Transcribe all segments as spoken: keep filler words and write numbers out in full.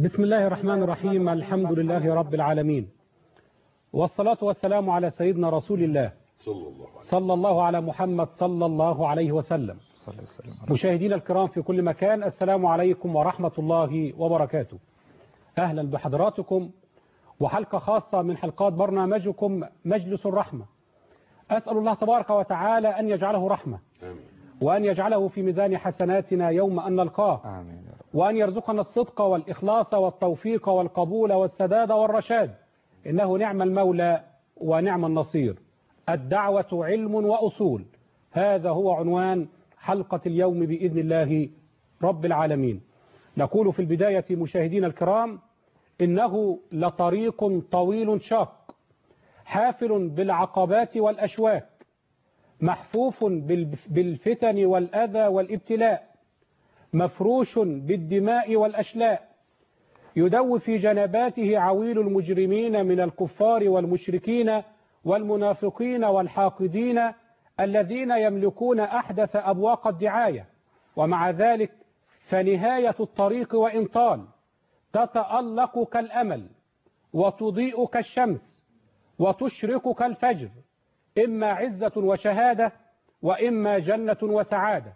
بسم الله الرحمن الرحيم. الحمد لله رب العالمين، والصلاة والسلام على سيدنا رسول الله صلى الله على محمد صلى الله عليه وسلم. مشاهدينا الكرام في كل مكان، السلام عليكم ورحمة الله وبركاته. أهلا بحضراتكم وحلقة خاصة من حلقات برنامجكم مجلس الرحمة. أسأل الله تبارك وتعالى أن يجعله رحمة، وأن يجعله في ميزان حسناتنا يوم أن نلقاه، وأن يرزقنا الصدق والإخلاص والتوفيق والقبول والسداد والرشاد، إنه نعم المولى ونعم النصير. الدعوة علم وأصول، هذا هو عنوان حلقة اليوم بإذن الله رب العالمين. نقول في البداية مشاهدينا الكرام إنه لطريق طويل شاق، حافل بالعقبات والأشواك، محفوف بالفتن والأذى والابتلاء، مفروش بالدماء والأشلاء، يدو في جنباته عويل المجرمين من الكفار والمشركين والمنافقين والحاقدين الذين يملكون أحدث أبواق الدعاية. ومع ذلك فنهاية الطريق وإن طال تتألق كالأمل وتضيء كالشمس وتشرق كالفجر، إما عزة وشهادة وإما جنة وسعادة.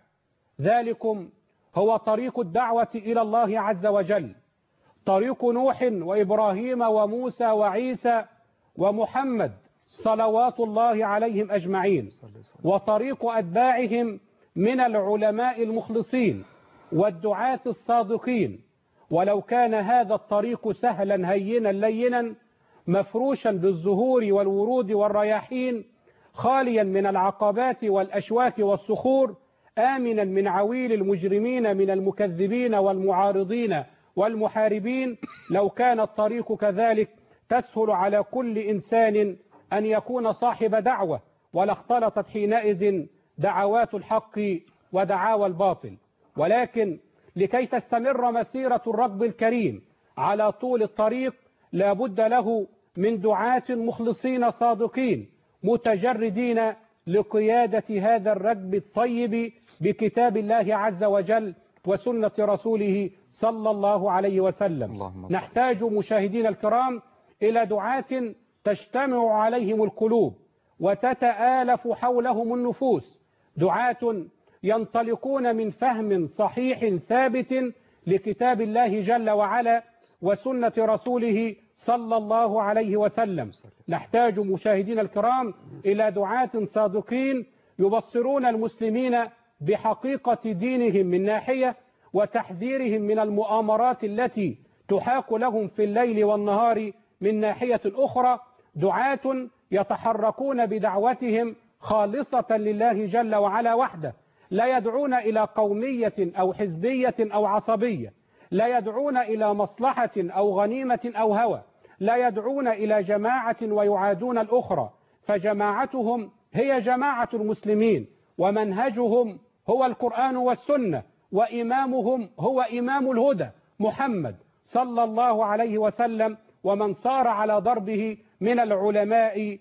ذلكم هو طريق الدعوة إلى الله عز وجل، طريق نوح وإبراهيم وموسى وعيسى ومحمد صلوات الله عليهم أجمعين، وطريق أتباعهم من العلماء المخلصين والدعاة الصادقين. ولو كان هذا الطريق سهلا هينا لينا مفروشا بالزهور والورود والرياحين، خاليا من العقبات والأشواك والصخور، آمنا من عويل المجرمين من المكذبين والمعارضين والمحاربين، لو كان الطريق كذلك تسهل على كل إنسان أن يكون صاحب دعوة، ولاختلطت حينئذ دعوات الحق ودعاوى الباطل. ولكن لكي تستمر مسيرة الركب الكريم على طول الطريق لا بد له من دعاة مخلصين صادقين متجردين لقيادة هذا الركب الطيب بكتاب الله عز وجل وسنة رسوله صلى الله عليه وسلم. نحتاج مشاهدينا الكرام إلى دعاة تجتمع عليهم القلوب وتتآلف حولهم النفوس، دعاة ينطلقون من فهم صحيح ثابت لكتاب الله جل وعلا وسنة رسوله صلى الله عليه وسلم. نحتاج مشاهدينا الكرام إلى دعاة صادقين يبصرون المسلمين بحقيقة دينهم من ناحية، وتحذيرهم من المؤامرات التي تحاك لهم في الليل والنهار من ناحية أخرى، دعاة يتحركون بدعوتهم خالصة لله جل وعلا وحده، لا يدعون إلى قومية أو حزبية أو عصبية، لا يدعون إلى مصلحة أو غنيمة أو هوى، لا يدعون إلى جماعة ويعادون الأخرى، فجماعتهم هي جماعة المسلمين، ومنهجهم هو القرآن والسنة، وإمامهم هو إمام الهدى محمد صلى الله عليه وسلم، ومن صار على ضربه من العلماء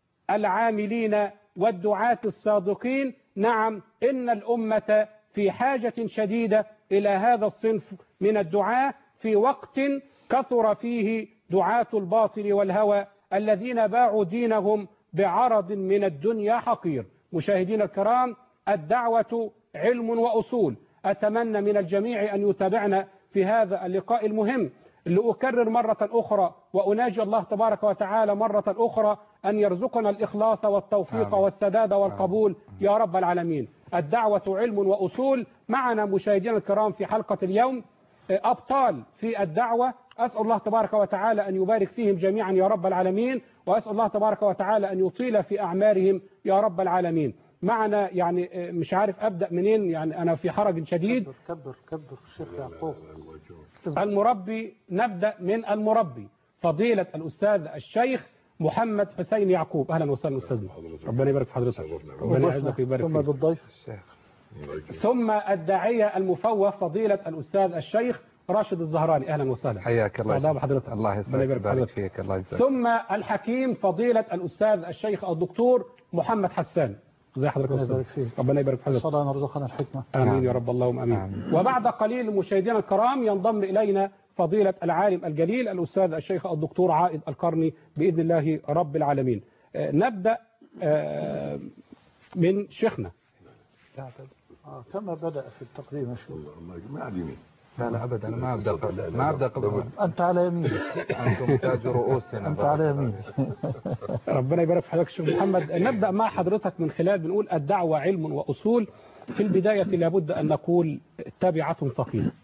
العاملين والدعاة الصادقين. نعم، إن الأمة في حاجة شديدة إلى هذا الصنف من الدعاة في وقت كثر فيه دعاة الباطل والهوى الذين باعوا دينهم بعرض من الدنيا حقير. مشاهدينا الكرام، الدعوة علم وأصول. أتمنى من الجميع أن يتابعنا في هذا اللقاء المهم، لأكرر مرة أخرى وأناجي الله تبارك وتعالى مرة أخرى أن يرزقنا الإخلاص والتوفيق آمين. والسداد والقبول آمين. يا رب العالمين. الدعوة علم وأصول. معنا مشاهدينا الكرام في حلقة اليوم أبطال في الدعوة، أسأل الله تبارك وتعالى أن يبارك فيهم جميعا يا رب العالمين، وأسأل الله تبارك وتعالى أن يطيل في أعمارهم يا رب العالمين. معنا يعني مش عارف أبدأ منين، يعني أنا في حرج شديد. كبر كبر كبر الشيخ يعقوب. المربي، نبدأ من المربي فضيلة الأستاذ الشيخ محمد حسين يعقوب. أهلا وسهلا أستاذنا، ربنا يبارك في حضرتك، ربنا يعزك ويبارك فيك. ثم بالضيف الشيخ، ثم الداعية المفوه فضيلة الأستاذ الشيخ راشد الزهراني. أهلا وسهلا، حياك الله بحضرتك، الله يسعدك فيك، الله يسعدك. ثم الحكيم فضيلة الأستاذ الشيخ الدكتور محمد حسان. ازي حضرتك يا استاذ؟ ربنا يبارك في حضرتك، ربنا يرزقنا الحكمه. امين يا رب، اللهم امين. وبعد قليل مشاهدينا الكرام ينضم الينا فضيلة العالم الجليل الأستاذ الشيخ الدكتور عائد القرني بإذن الله رب العالمين. نبدأ من شيخنا. آه كما بدأ في التقديم يا شيخ. الله ما عاد يمين. لا لا ابدا انا ما ابدا قبل ما ابدا قبل انت على يميني. انتم تاج رؤوسنا. انت على يميني. ربنا يبارك في حضرتك شيخ محمد. نبدا مع حضرتك من خلال بنقول الدعوه علم واصول. في البدايه لابد ان نقول تابعه ثقيله.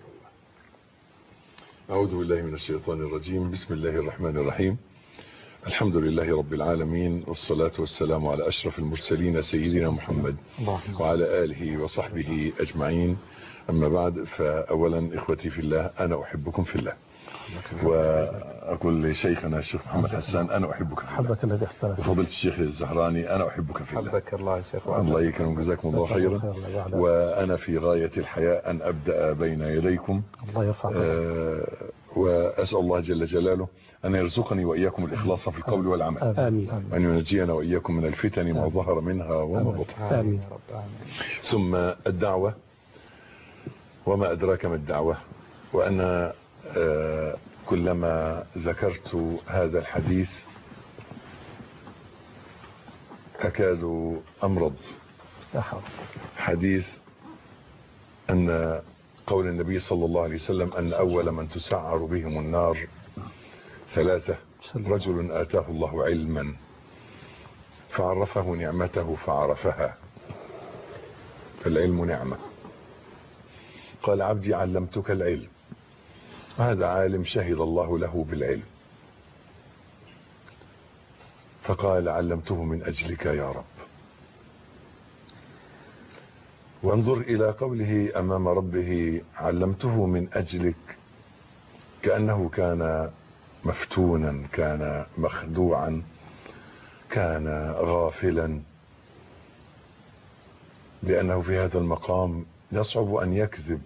أعوذ بالله من الشيطان الرجيم. بسم الله الرحمن الرحيم. الحمد لله رب العالمين، والصلاة والسلام على أشرف المرسلين سيدنا محمد وعلى آله وصحبه أجمعين. أما بعد، فأولا إخوتي في الله، أنا أحبكم في الله، وأقول لشيخنا الشيخ محمد حسان أنا أحبك في الله. حبك الذي اختلف. وفضيلة الشيخ الزهراني أنا أحبك في الله. حبك الله يا شيخ. الله يكرمك، جزاكم الله خيرا. وأنا في غاية الحياء أن أبدأ بين يديكم. الله يرفع آه وأسأل الله جل جلاله أن يرزقني وإياكم الإخلاص في القول والعمل. آمين. وأن ينجينا وإياكم من الفتن ما ظهر منها وما بطن. آمين. ثم الدعوة، وما أدراك ما الدعوة. وأنا آه كلما ذكرت هذا الحديث أكاد أمرض. حديث أن قول النبي صلى الله عليه وسلم أن أول من تسعر بهم النار ثلاثة: رجل آتاه الله علما فعرفه نعمته فعرفها، فالعلم نعمة. قال: عبدي علمتك العلم. هذا عالم شهد الله له بالعلم، فقال: علمته من أجلك يا رب. وانظر إلى قوله أمام ربه: علمته من أجلك، كأنه كان مفتونا، كان مخدوعا، كان غافلا، لأنه في هذا المقام يصعب أن يكذب.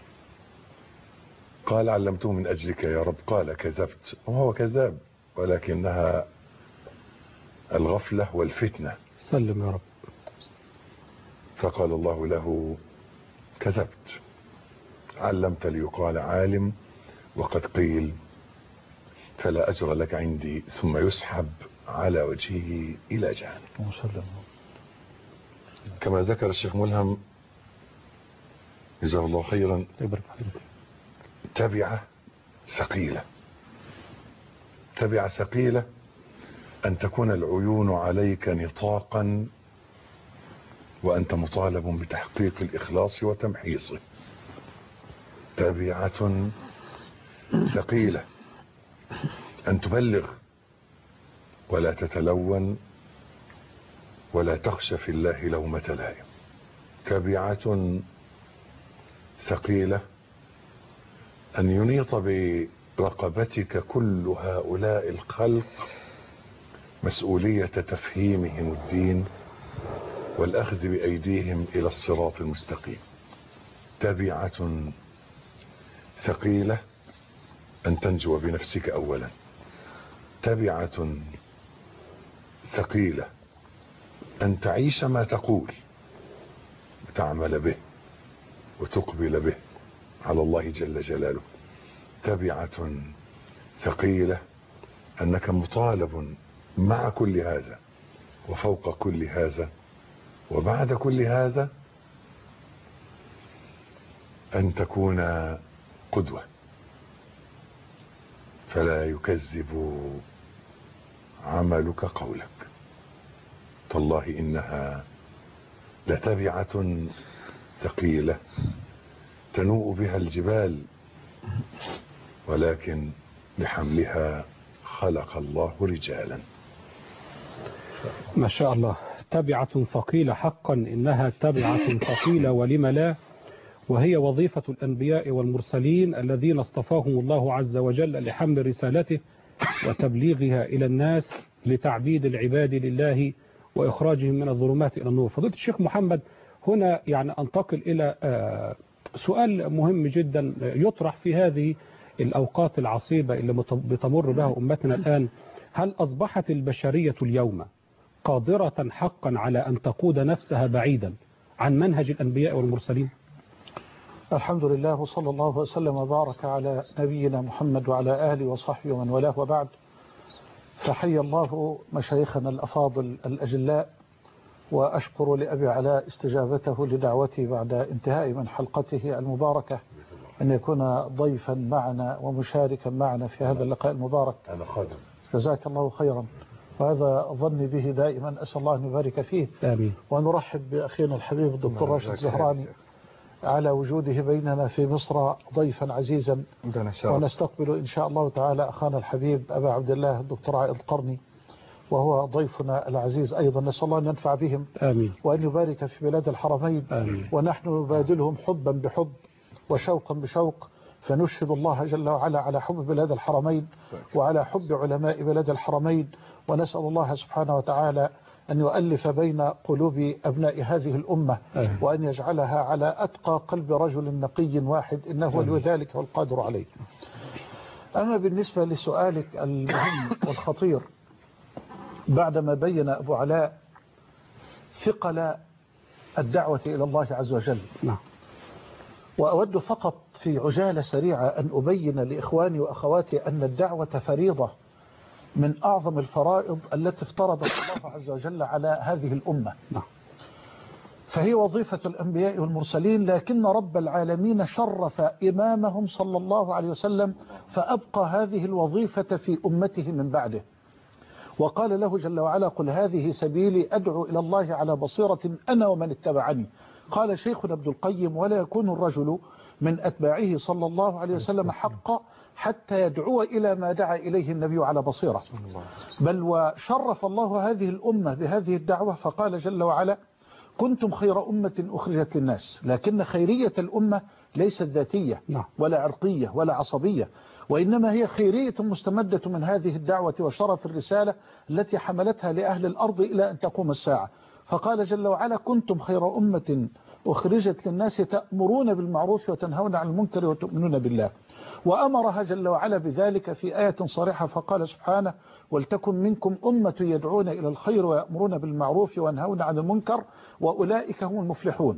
قال: علمته من أجلك يا رب. قال: كذبت. وهو كذاب، ولكنها الغفلة والفتنة. سلم يا رب. فقال الله له: كذبت، علمت ليقال عالم، وقد قيل فلا أجر لك عندي، ثم يسحب على وجهه إلى جهنم. كما ذكر الشيخ ملهم جزاه الله خيرا، تبعة ثقيلة. تبعة ثقيلة أن تكون العيون عليك نطاقا وأنت مطالب بتحقيق الإخلاص وتمحيصه. تبعة ثقيلة أن تبلغ ولا تتلون ولا تخشى في الله لومة لائم. تبعة ثقيلة أن ينيط برقبتك كل هؤلاء الخلق مسؤولية تفهيمهم الدين والأخذ بأيديهم إلى الصراط المستقيم. تبعة ثقيلة أن تنجو بنفسك أولا. تبعة ثقيلة أن تعيش ما تقول وتعمل به وتقبل به على الله جل جلاله. تبعة ثقيلة أنك مطالب مع كل هذا وفوق كل هذا وبعد كل هذا أن تكون قدوة، فلا يكذب عملك قولك. تالله إنها لتبعة ثقيلة تنوء بها الجبال، ولكن لحملها خلق الله رجالا. ما شاء الله. تبعة ثقيلة حقا، إنها تبعة ثقيلة ولم لا، وهي وظيفة الأنبياء والمرسلين الذين اصطفاهم الله عز وجل لحمل رسالته وتبليغها إلى الناس لتعبيد العباد لله وإخراجهم من الظلمات إلى النور. فضيلة الشيخ محمد، هنا يعني أنتقل إلى سؤال مهم جدا يطرح في هذه الأوقات العصيبة اللي بتمر بها أمتنا الآن. هل أصبحت البشرية اليوم قادرة حقا على أن تقود نفسها بعيدا عن منهج الأنبياء والمرسلين؟ الحمد لله وصلى الله وسلم وبارك على نبينا محمد وعلى آله وصحبه ومن والاه وبعد. فحي الله مشايخنا الأفاضل الأجلاء، وأشكر لأبي علاء استجابته لدعوتي بعد انتهاء من حلقته المباركة أن يكون ضيفا معنا ومشاركا معنا في هذا اللقاء المبارك. أنا خادم. جزاك الله خيرا، وهذا ظني به دائما، أسأل الله أن يبارك فيه. آمين. ونرحب بأخينا الحبيب الدكتور راشد زهراني على وجوده بيننا في مصر ضيفا عزيزا، ونستقبل إن شاء الله تعالى أخانا الحبيب أبا عبد الله الدكتور عائد القرني وهو ضيفنا العزيز أيضا. نسأل الله أن ينفع بهم آمين. وأن يبارك في بلاد الحرمين. آمين. ونحن نبادلهم حبا بحب وشوقا بشوق، فنشهد الله جل وعلا على حب بلاد الحرمين وعلى حب علماء بلاد الحرمين، ونسأل الله سبحانه وتعالى أن يؤلف بين قلوب أبناء هذه الأمة آمين. وأن يجعلها على أتقى قلب رجل نقي واحد، إنه ولي ذلك والقادر عليه. أما بالنسبة لسؤالك المهم والخطير، بعدما بين أبو علاء ثقل الدعوة إلى الله عز وجل، نعم، وأود فقط في عجالة سريعة أن أبين لإخواني وأخواتي أن الدعوة فريضة من أعظم الفرائض التي افترضها الله عز وجل على هذه الأمة. نعم. فهي وظيفة الأنبياء والمرسلين، لكن رب العالمين شرف إمامهم صلى الله عليه وسلم فأبقى هذه الوظيفة في أمته من بعده، وقال له جل وعلا: قل هذه سبيلي أدعو إلى الله على بصيرة أنا ومن اتبعني. قال شيخنا ابن القيم: ولا يكون الرجل من أتباعه صلى الله عليه وسلم حقا حتى يدعو إلى ما دعا إليه النبي على بصيرة، بل وشرف الله هذه الأمة بهذه الدعوة، فقال جل وعلا: كنتم خير أمة أخرجت للناس. لكن خيرية الأمة ليست ذاتية ولا عرقية ولا عصبية، وإنما هي خيرية مستمدة من هذه الدعوة وشرف الرسالة التي حملتها لأهل الأرض إلى أن تقوم الساعة. فقال جل وعلا: كنتم خير أمة أخرجت للناس تأمرون بالمعروف وتنهون عن المنكر وتؤمنون بالله. وأمرها جل وعلا بذلك في آية صريحة، فقال سبحانه: ولتكن منكم أمة يدعون إلى الخير ويأمرون بالمعروف وينهون عن المنكر وأولئك هم المفلحون.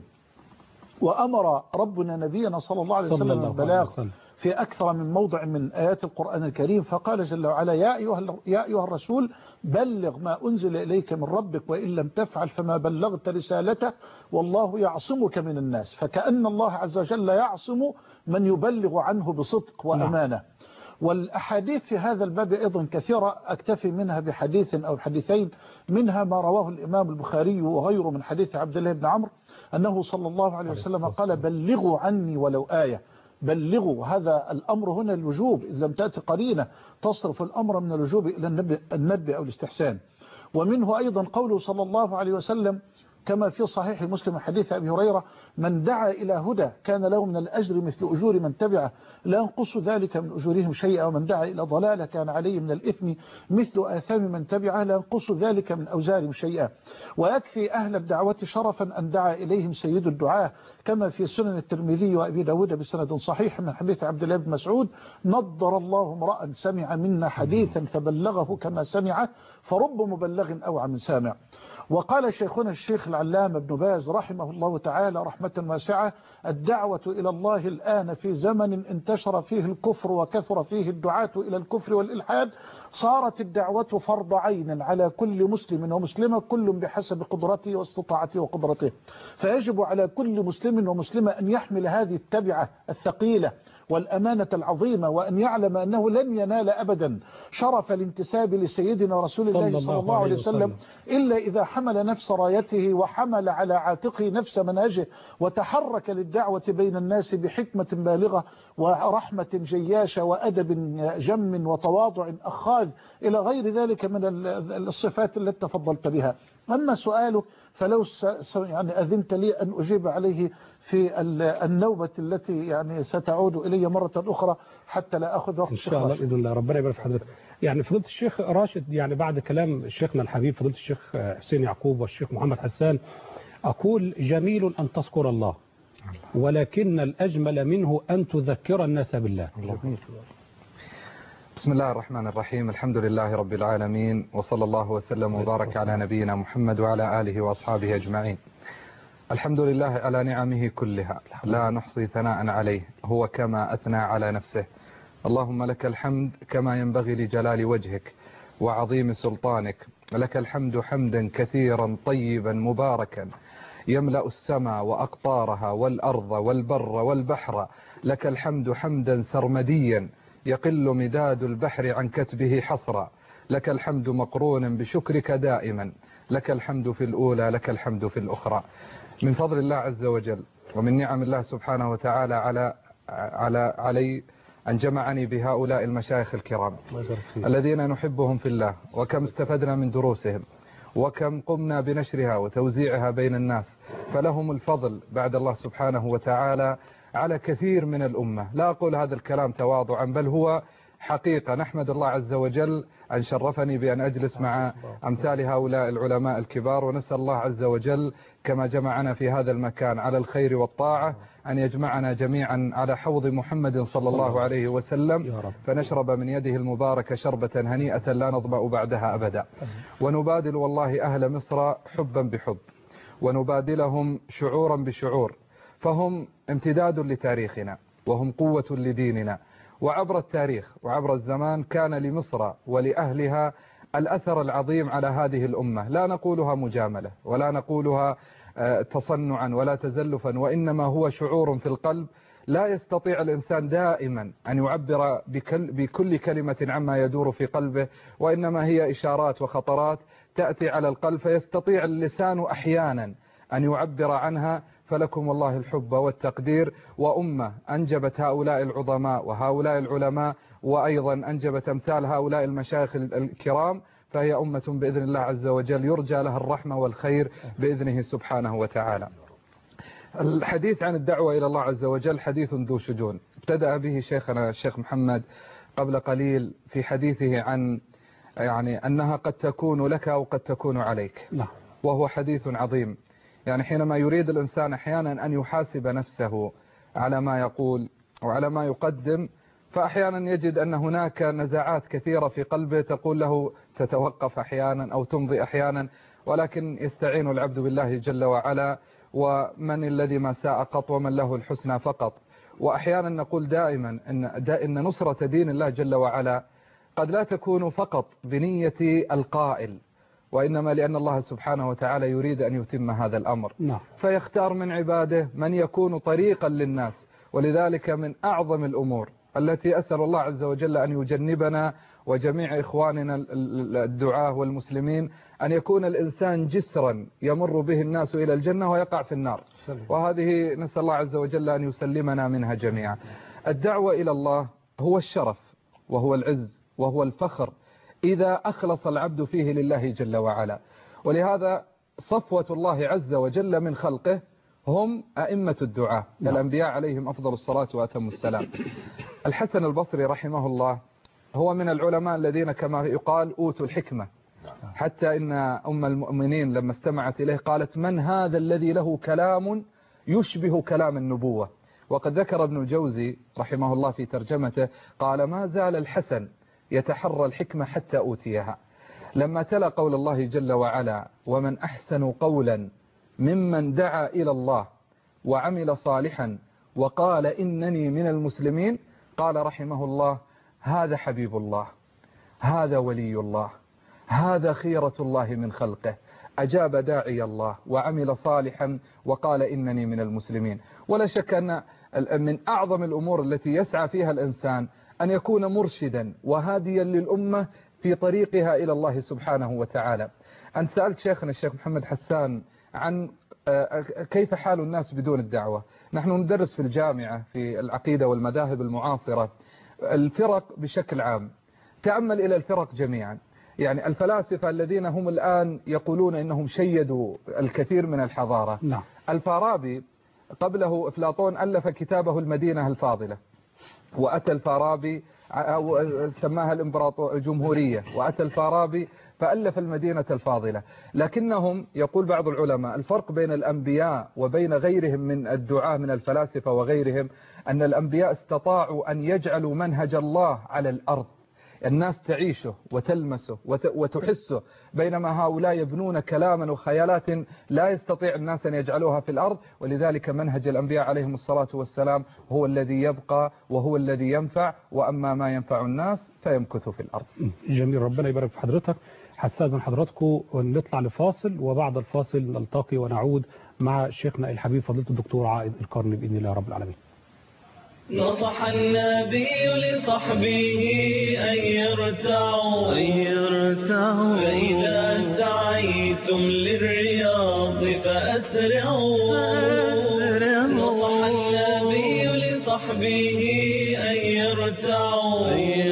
وأمر ربنا نبينا صلى الله عليه وسلم بالبلاغ في أكثر من موضع من آيات القرآن الكريم، فقال جل وعلا: يا أيها, يا أيها الرسول بلغ ما أنزل إليك من ربك وإن لم تفعل فما بلغت رسالته والله يعصمك من الناس. فكأن الله عز وجل يعصم من يبلغ عنه بصدق وأمانة. والأحاديث في هذا الباب أيضا كثيرة، أكتفي منها بحديث أو حديثين، منها ما رواه الإمام البخاري وغيره من حديث عبد الله بن عمرو أنه صلى الله عليه وسلم قال: بلغوا عني ولو آية. بلغوا، هذا الأمر هنا الوجوب، إذا لم تأتي قرينة تصرف الأمر من الوجوب إلى الندب أو الاستحسان. ومنه أيضا قوله صلى الله عليه وسلم كما في صحيح مسلم حديث أبي هريرة: من دعا إلى هدى كان له من الأجر مثل أجور من تبعه لا ينقص ذلك من أجورهم شيئا، ومن دعا إلى ضلالة كان عليه من الإثم مثل آثام من تبعه لا ينقص ذلك من أوزارهم شيئا. ويكفي أهل الدعوة شرفا أن دعا إليهم سيد الدعاة، كما في سنن الترمذي وأبي داود بسند صحيح من حديث عبد الله بن مسعود: نضر الله امرأ سمع منا حديثا فبلغه كما سمعه فرب مبلغ أوعى من سامع. وقال شيخنا الشيخ العلامة ابن باز رحمه الله تعالى رحمة واسعة: الدعوة إلى الله الآن في زمن انتشر فيه الكفر وكثر فيه الدعاة إلى الكفر والإلحاد صارت الدعوة فرض عين على كل مسلم ومسلمة، كل بحسب قدرته واستطاعته وقدرته. فيجب على كل مسلم ومسلمة أن يحمل هذه التبعة الثقيلة والأمانة العظيمة، وأن يعلم أنه لن ينال أبدا شرف الانتساب لسيدنا رسول الله صلى الله عليه وسلم إلا إذا حمل نفس رايته وحمل على عاتقه نفس منهجه وتحرك للدعوة بين الناس بحكمة بالغة ورحمة جياشة وأدب جم وتواضع أخاذ إلى غير ذلك من الصفات التي تفضلت بها. أما سؤالك فلو يعني أذنت لي أن أجيب عليه في النوبة التي يعني ستعود إلي مرة أخرى حتى لا أخذ وقت. إن شاء الله بإذن الله، ربنا يبارك في حضرتك. يعني فضيلة الشيخ راشد، يعني بعد كلام شيخنا الحبيب فضيلة الشيخ حسين يعقوب والشيخ محمد حسان، أقول جميل أن تذكر الله، ولكن الأجمل منه أن تذكر الناس بالله. بسم الله الرحمن الرحيم، الحمد لله رب العالمين، وصلى الله وسلم وبارك على نبينا محمد وعلى آله وأصحابه أجمعين. الحمد لله على نعمه كلها لا نحصي ثناء عليه، هو كما أثنى على نفسه. اللهم لك الحمد كما ينبغي لجلال وجهك وعظيم سلطانك، لك الحمد حمدا كثيرا طيبا مباركا يملأ السماء وأقطارها والأرض والبر والبحر، لك الحمد حمدا سرمديا يقل مداد البحر عن كتبه حصرا، لك الحمد مقرونا بشكرك دائما، لك الحمد في الأولى لك الحمد في الأخرى. من فضل الله عز وجل ومن نعم الله سبحانه وتعالى على على علي أن جمعني بهؤلاء المشايخ الكرام الذين نحبهم في الله، وكم استفدنا من دروسهم وكم قمنا بنشرها وتوزيعها بين الناس، فلهم الفضل بعد الله سبحانه وتعالى على كثير من الأمة. لا أقول هذا الكلام تواضعا بل هو حقيقة. نحمد الله عز وجل أن شرفني بأن أجلس مع أمثال هؤلاء العلماء الكبار، ونسأل الله عز وجل كما جمعنا في هذا المكان على الخير والطاعة أن يجمعنا جميعا على حوض محمد صلى الله عليه وسلم، فنشرب من يده المباركة شربة هنيئة لا نظمأ بعدها أبدا. ونبادل والله أهل مصر حبا بحب، ونبادلهم شعورا بشعور، فهم امتداد لتاريخنا وهم قوة لديننا. وعبر التاريخ وعبر الزمان كان لمصر ولأهلها الأثر العظيم على هذه الأمة. لا نقولها مجاملة ولا نقولها تصنعا ولا تزلفا، وإنما هو شعور في القلب لا يستطيع الإنسان دائما أن يعبر بكل كلمة عما يدور في قلبه، وإنما هي إشارات وخطرات تأتي على القلب فيستطيع اللسان أحيانا أن يعبر عنها. فلكم والله الحب والتقدير، وأمة أنجبت هؤلاء العظماء وهؤلاء العلماء، وأيضا أنجبت أمثال هؤلاء المشايخ الكرام، فهي أمة بإذن الله عز وجل يرجى لها الرحمة والخير بإذنه سبحانه وتعالى. الحديث عن الدعوة إلى الله عز وجل حديث ذو شجون، ابتدأ به شيخنا الشيخ محمد قبل قليل في حديثه عن يعني أنها قد تكون لك أو قد تكون عليك، وهو حديث عظيم. يعني حينما يريد الإنسان أحيانا أن يحاسب نفسه على ما يقول وعلى ما يقدم، فأحيانا يجد أن هناك نزاعات كثيرة في قلبه تقول له تتوقف أحيانا أو تمضي أحيانا، ولكن يستعين العبد بالله جل وعلا، ومن الذي ما ساء قط ومن له الحسنى فقط. وأحيانا نقول دائما إن, دا إن نصرة دين الله جل وعلا قد لا تكون فقط بنية القائل، وإنما لأن الله سبحانه وتعالى يريد أن يتم هذا الأمر، فيختار من عباده من يكون طريقا للناس. ولذلك من أعظم الأمور التي أسأل الله عز وجل أن يجنبنا وجميع إخواننا الدعاة والمسلمين أن يكون الإنسان جسرا يمر به الناس إلى الجنة ويقع في النار، وهذه نسأل الله عز وجل أن يسلمنا منها جميعا. الدعوة إلى الله هو الشرف وهو العز وهو الفخر إذا أخلص العبد فيه لله جل وعلا. ولهذا صفوة الله عز وجل من خلقه هم أئمة الدعاء الأنبياء عليهم أفضل الصلاة وأتم السلام. الحسن البصري رحمه الله هو من العلماء الذين كما يقال أوتوا الحكمة، حتى إن أم المؤمنين لما استمعت إليه قالت: من هذا الذي له كلام يشبه كلام النبوة؟ وقد ذكر ابن الجوزي رحمه الله في ترجمته قال: ما زال الحسن يتحرى الحكمة حتى أوتيها. لما تلا قول الله جل وعلا: ومن أحسن قولا ممن دعا إلى الله وعمل صالحا وقال إنني من المسلمين، قال رحمه الله: هذا حبيب الله، هذا ولي الله، هذا خيرة الله من خلقه، أجاب داعي الله وعمل صالحا وقال إنني من المسلمين. ولا شك أن من أعظم الأمور التي يسعى فيها الإنسان أن يكون مرشدا وهاديا للأمة في طريقها إلى الله سبحانه وتعالى. أن سألت شيخنا الشيخ محمد حسان عن كيف حال الناس بدون الدعوة. نحن ندرس في الجامعة في العقيدة والمذاهب المعاصرة الفرق بشكل عام، تأمل إلى الفرق جميعا. يعني الفلاسفة الذين هم الآن يقولون إنهم شيدوا الكثير من الحضارة. نعم. الفارابي قبله أفلاطون ألف كتابه المدينة الفاضلة، وأتى الفارابي أو سماها الإمبراطورية الجمهورية، وأتى الفارابي فألف المدينة الفاضلة. لكنهم يقول بعض العلماء الفرق بين الأنبياء وبين غيرهم من الدعاة من الفلاسفة وغيرهم أن الأنبياء استطاعوا أن يجعلوا منهج الله على الأرض، الناس تعيشه وتلمسه وتحسه، بينما هؤلاء يبنون كلاما وخيالات لا يستطيع الناس أن يجعلوها في الأرض. ولذلك منهج الأنبياء عليهم الصلاة والسلام هو الذي يبقى وهو الذي ينفع، وأما ما ينفع الناس فيمكث في الأرض. جميل، ربنا يبارك في حضرتك. حسازا حضراتكم ونطلع لفاصل، وبعد الفاصل نلتقي ونعود مع شيخنا الحبيب فضيلة الدكتور عائد القرني بإذن الله رب العالمين. نصح النبي لصحبه أن يرتعوا فإذا سعيتم للرياض فأسرعوا. نصح النبي لصحبه أن يرتعوا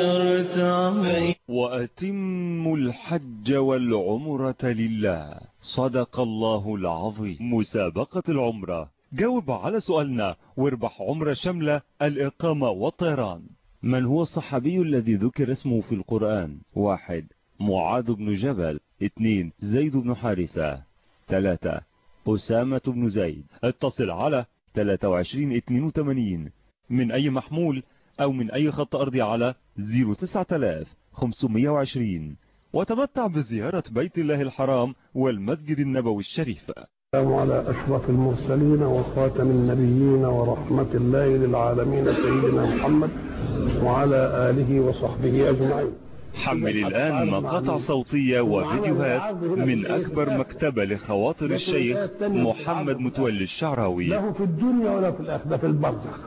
وأتموا الحج والعمرة لله. صدق الله العظيم. مسابقة العمرة، جاوب على سؤالنا واربح عمرة شاملة الإقامة والطيران. من هو الصحابي الذي ذكر اسمه في القرآن؟ واحد معاذ بن جبل، اثنين زيد بن حارثة، ثلاثة أسامة بن زيد. اتصل على ثلاثة وعشرين اثنين وثمانين من أي محمول أو من أي خط أرضي على صفر تسعة آلاف وخمسمائة وعشرين وتمتع بزيارة بيت الله الحرام والمسجد النبوي الشريف. السلام على أشرف المرسلين وخاتم النبيين ورحمة الله للعالمين سيدنا محمد وعلى آله وصحبه أجمعين. حمل الآن مقاطع صوتية وفيديوهات من أكبر مكتبة لخواطر الشيخ محمد متولي الشعراوي. له في الدنيا ولا في الآخرة في البرزخ.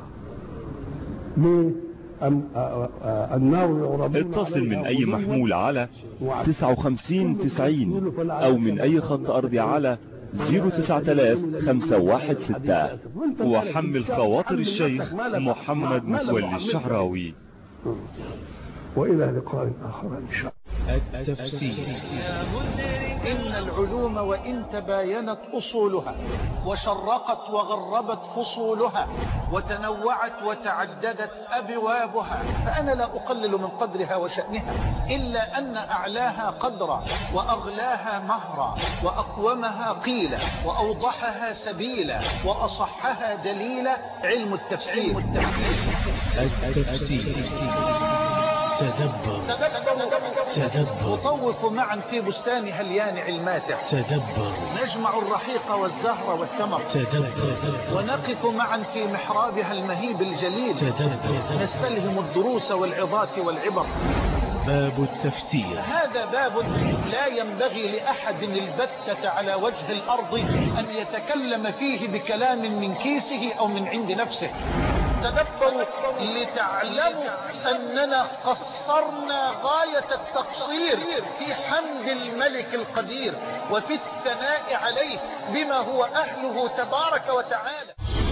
اتصل من أي محمول على تسعة وخمسين تسعين أو من أي خط أرضي على صفر تسعة آلاف وخمسة واحد ستة وحمل خواطر الشيخ محمد متولي الشعراوي. وإلى لقاء آخر إن شاء الله. التفسير. إن العلوم وإن تباينت أصولها وشرقت وغربت فصولها وتنوعت وتعددت أبوابها، فأنا لا أقلل من قدرها وشأنها، إلا أن أعلاها قدرا وأغلاها مهرا وأقومها قيلا وأوضحها سبيلا وأصحها دليلا علم التفسير. التفسير. تدبر تدبر نطوف معا في بستان هليان الماتع. تدبر نجمع الرحيق والزهر والثمر. تدبر ونقف معا في محرابها المهيب الجليل. تدبر نستلهم الدروس والعظات والعبر. باب التفسير. هذا باب لا ينبغي لأحد البتة على وجه الأرض أن يتكلم فيه بكلام من كيسه أو من عند نفسه. تدبروا لتعلموا أننا قصرنا غاية التقصير في حمد الملك القدير وفي الثناء عليه بما هو أهله تبارك وتعالى.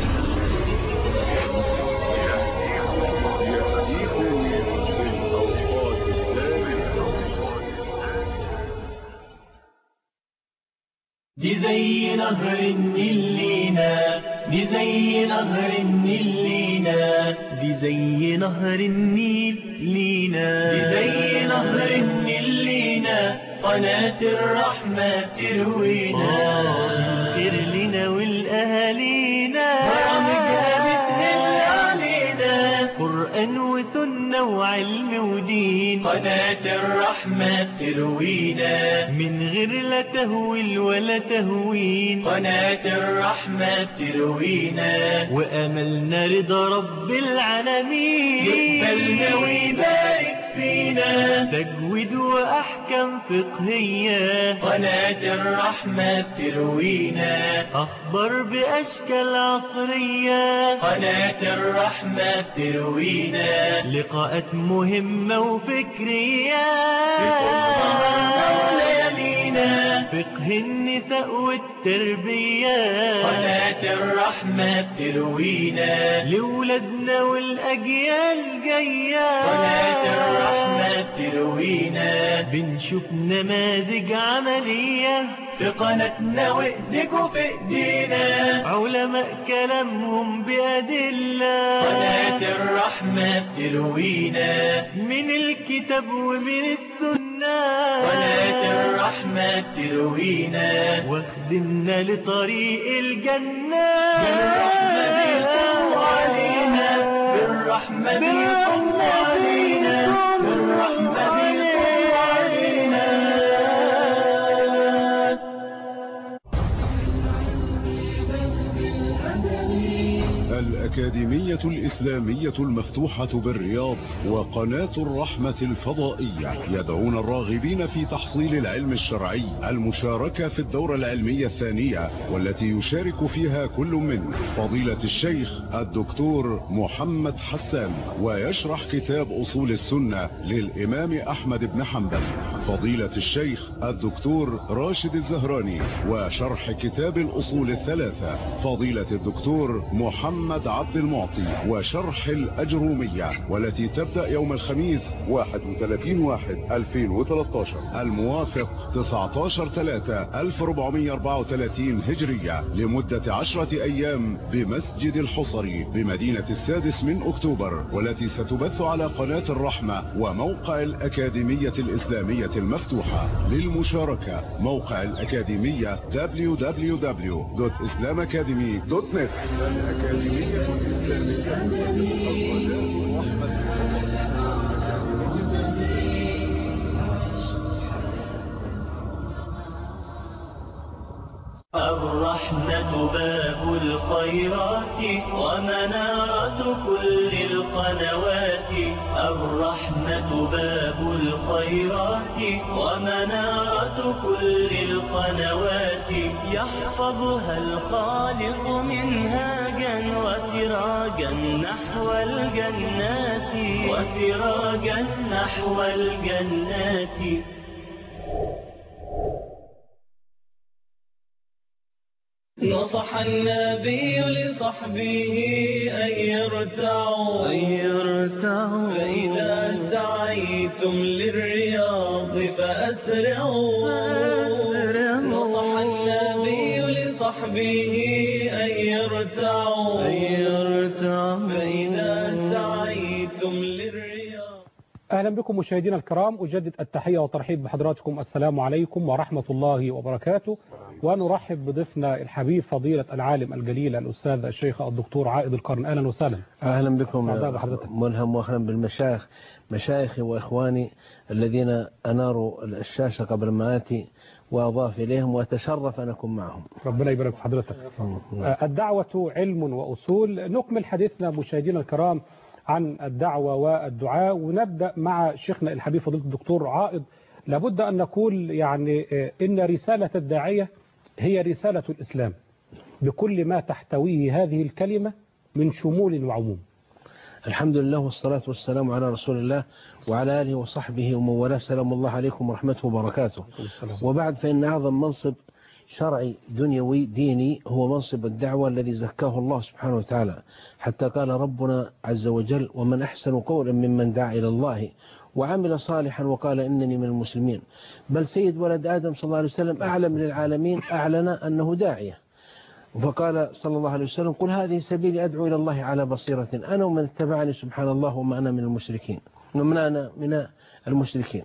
دي زي نهر النيل لينا، دي زي نهر النيل لينا، دي زي نهر النيل لينا، دي زي نهر النيل لينا، قناة الرحمة تروينا، خير لنا والأهالينا، برامجها بتهل علينا، قرآن وسنة وعلم ودين، قناة الرحمة تروينا، من غير لا تهويل ولا تهوين، قناة الرحمة تروينا، وأملنا رضا رب العالمين، يقبلنا ويبارك فينا، تجويد وأحكام فقهية، قناة الرحمة تروينا، أخبار بأشكال عصرية، قناة الرحمة تروينا، لقاءات مهمة وفكرية، فقه النساء والتربية، قناة الرحمة تروينا، لولادنا والأجيال جاية، قناة الرحمة تروينا، بنشوف نماذج عملية في قناتنا وإيديكوا في إيدينا، علماء كلامهم بأدلة، قناة الرحمة تروينا، من الكتاب ومن السنة، قناة الرحمة تروينا، واخدمنا لطريق الجنة، بالرحمة بيقوم علينا، بالرحمة بيقوم علينا، بالرحمة الأكاديمية الإسلامية المفتوحة بالرياض وقناة الرحمة الفضائية يدعون الراغبين في تحصيل العلم الشرعي المشاركة في الدورة العلمية الثانية، والتي يشارك فيها كل من فضيلة الشيخ الدكتور محمد حسان، ويشرح كتاب أصول السنة للإمام أحمد بن حنبل، فضيلة الشيخ الدكتور راشد الزهراني، وشرح كتاب الأصول الثلاثة فضيلة الدكتور محمد عبد المعطي، وشرح الأجرومية، والتي تبدأ يوم الخميس واحد وثلاثين واحد ألفين وثلاثة عشر الموافق تسعة عشر ثلاثة ألف وأربعمائة وأربعة وثلاثين هجرية لمدة عشرة أيام بمسجد الحصري بمدينة السادس من أكتوبر، والتي ستبث على قناة الرحمة وموقع الأكاديمية الإسلامية المفتوحة. للمشاركة موقع الأكاديمية دبليو دبليو دبليو دوت إسلام أكاديمي دوت نت. الأكاديمية الإسلامية الرحمة باب الخيرات ومنارة كل القنوات. الرحمة باب الخيرات ومنارة كل القنوات. يحفظها الخالق منهاجا وسراجا نحو الجنات وسراجا نحو الجنات. نصح النبي لصحبه أن يرتعوا أن يرتعوا فإذا سعيتم للرياض فأسرعوا. نصح النبي لصحبه أن يرتعوا أن يرتعوا فإذا سعيتم للرياض. أهلا بكم مشاهدينا الكرام، أجدد التحية والترحيب بحضراتكم. السلام عليكم ورحمة الله وبركاته، ونرحب بضيفنا الحبيب فضيلة العالم الجليل الأستاذ الشيخ الدكتور عائد القرن. أهلا وسهلا. أهلا بكم ملهم، وأهلا بالمشايخ مشايخي وإخواني الذين أناروا الشاشة قبل ما آتي وأضاف إليهم، وأتشرف أن أكون معهم. ربنا يبارك في حضرتك. الدعوة علم وأصول. نكمل حديثنا مشاهدينا الكرام عن الدعوة والدعاء، ونبدأ مع شيخنا الحبيب فضيلة الدكتور عائد. لابد أن نقول يعني إن رسالة الداعية هي رسالة الإسلام بكل ما تحتويه هذه الكلمة من شمول وعموم. الحمد لله والصلاة والسلام على رسول الله وعلى آله وصحبه ومن والاه. سلام الله عليكم ورحمته وبركاته. وبعد، فإن أعظم منصب شرعي دنيوي ديني هو منصب الدعوة الذي زكاه الله سبحانه وتعالى، حتى قال ربنا عز وجل: ومن أحسن قولا ممن دعا إلى الله وعمل صالحا وقال إنني من المسلمين. بل سيد ولد آدم صلى الله عليه وسلم أعلم للعالمين أعلن أنه داعية، فقال صلى الله عليه وسلم: قل هذه سبيلي أدعو إلى الله على بصيرة أنا ومن اتبعني سبحان الله وما أنا من المشركين ومن أنا من المشركين.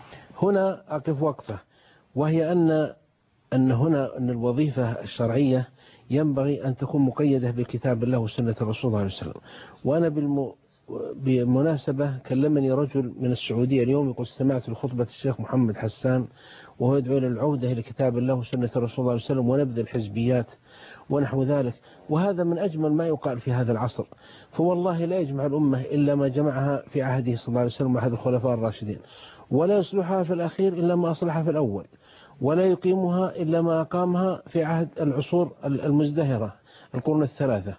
هنا أقف وقفة، وهي أن أن هنا أن الوظيفة الشرعية ينبغي أن تكون مقيدة بكتاب الله وسنة الرسول صلى الله عليه وسلم. وأنا بالم... بالمناسبة كلمني رجل من السعودية اليوم يقول: استمعت لخطبة الشيخ محمد حسان وهو يدعو إلى العودة إلى كتاب الله وسنة الرسول صلى الله عليه وسلم ونبذ الحزبيات ونحو ذلك. وهذا من أجمل ما يقال في هذا العصر، فوالله لا يجمع الأمة إلا ما جمعها في عهده صلى الله عليه وسلم وعهد الخلفاء الراشدين، ولا يصلحها في الأخير إلا ما أصلحها في الأول، ولا يقيمها إلا ما أقامها في عهد العصور المزدهرة القرون الثلاثة.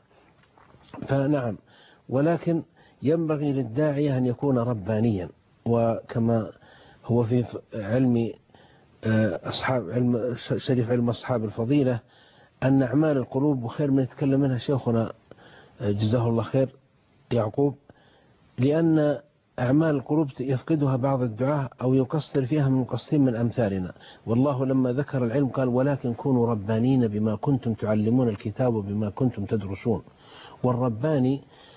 فنعم، ولكن ينبغي للداعية أن يكون ربانيا، وكما هو في علم أصحاب علم شريف علم أصحاب الفضيلة أن أعمال القلوب وخير من يتكلم منها شيخنا جزاه الله خير يعقوب، لأن أعمال القلوب يفقدها بعض الدعاة أو يقصر فيها من مقصرين من أمثالنا. والله لما ذكر العلم قال: ولكن كونوا ربانين بما كنتم تعلمون الكتاب وبما كنتم تدرسون. والرباني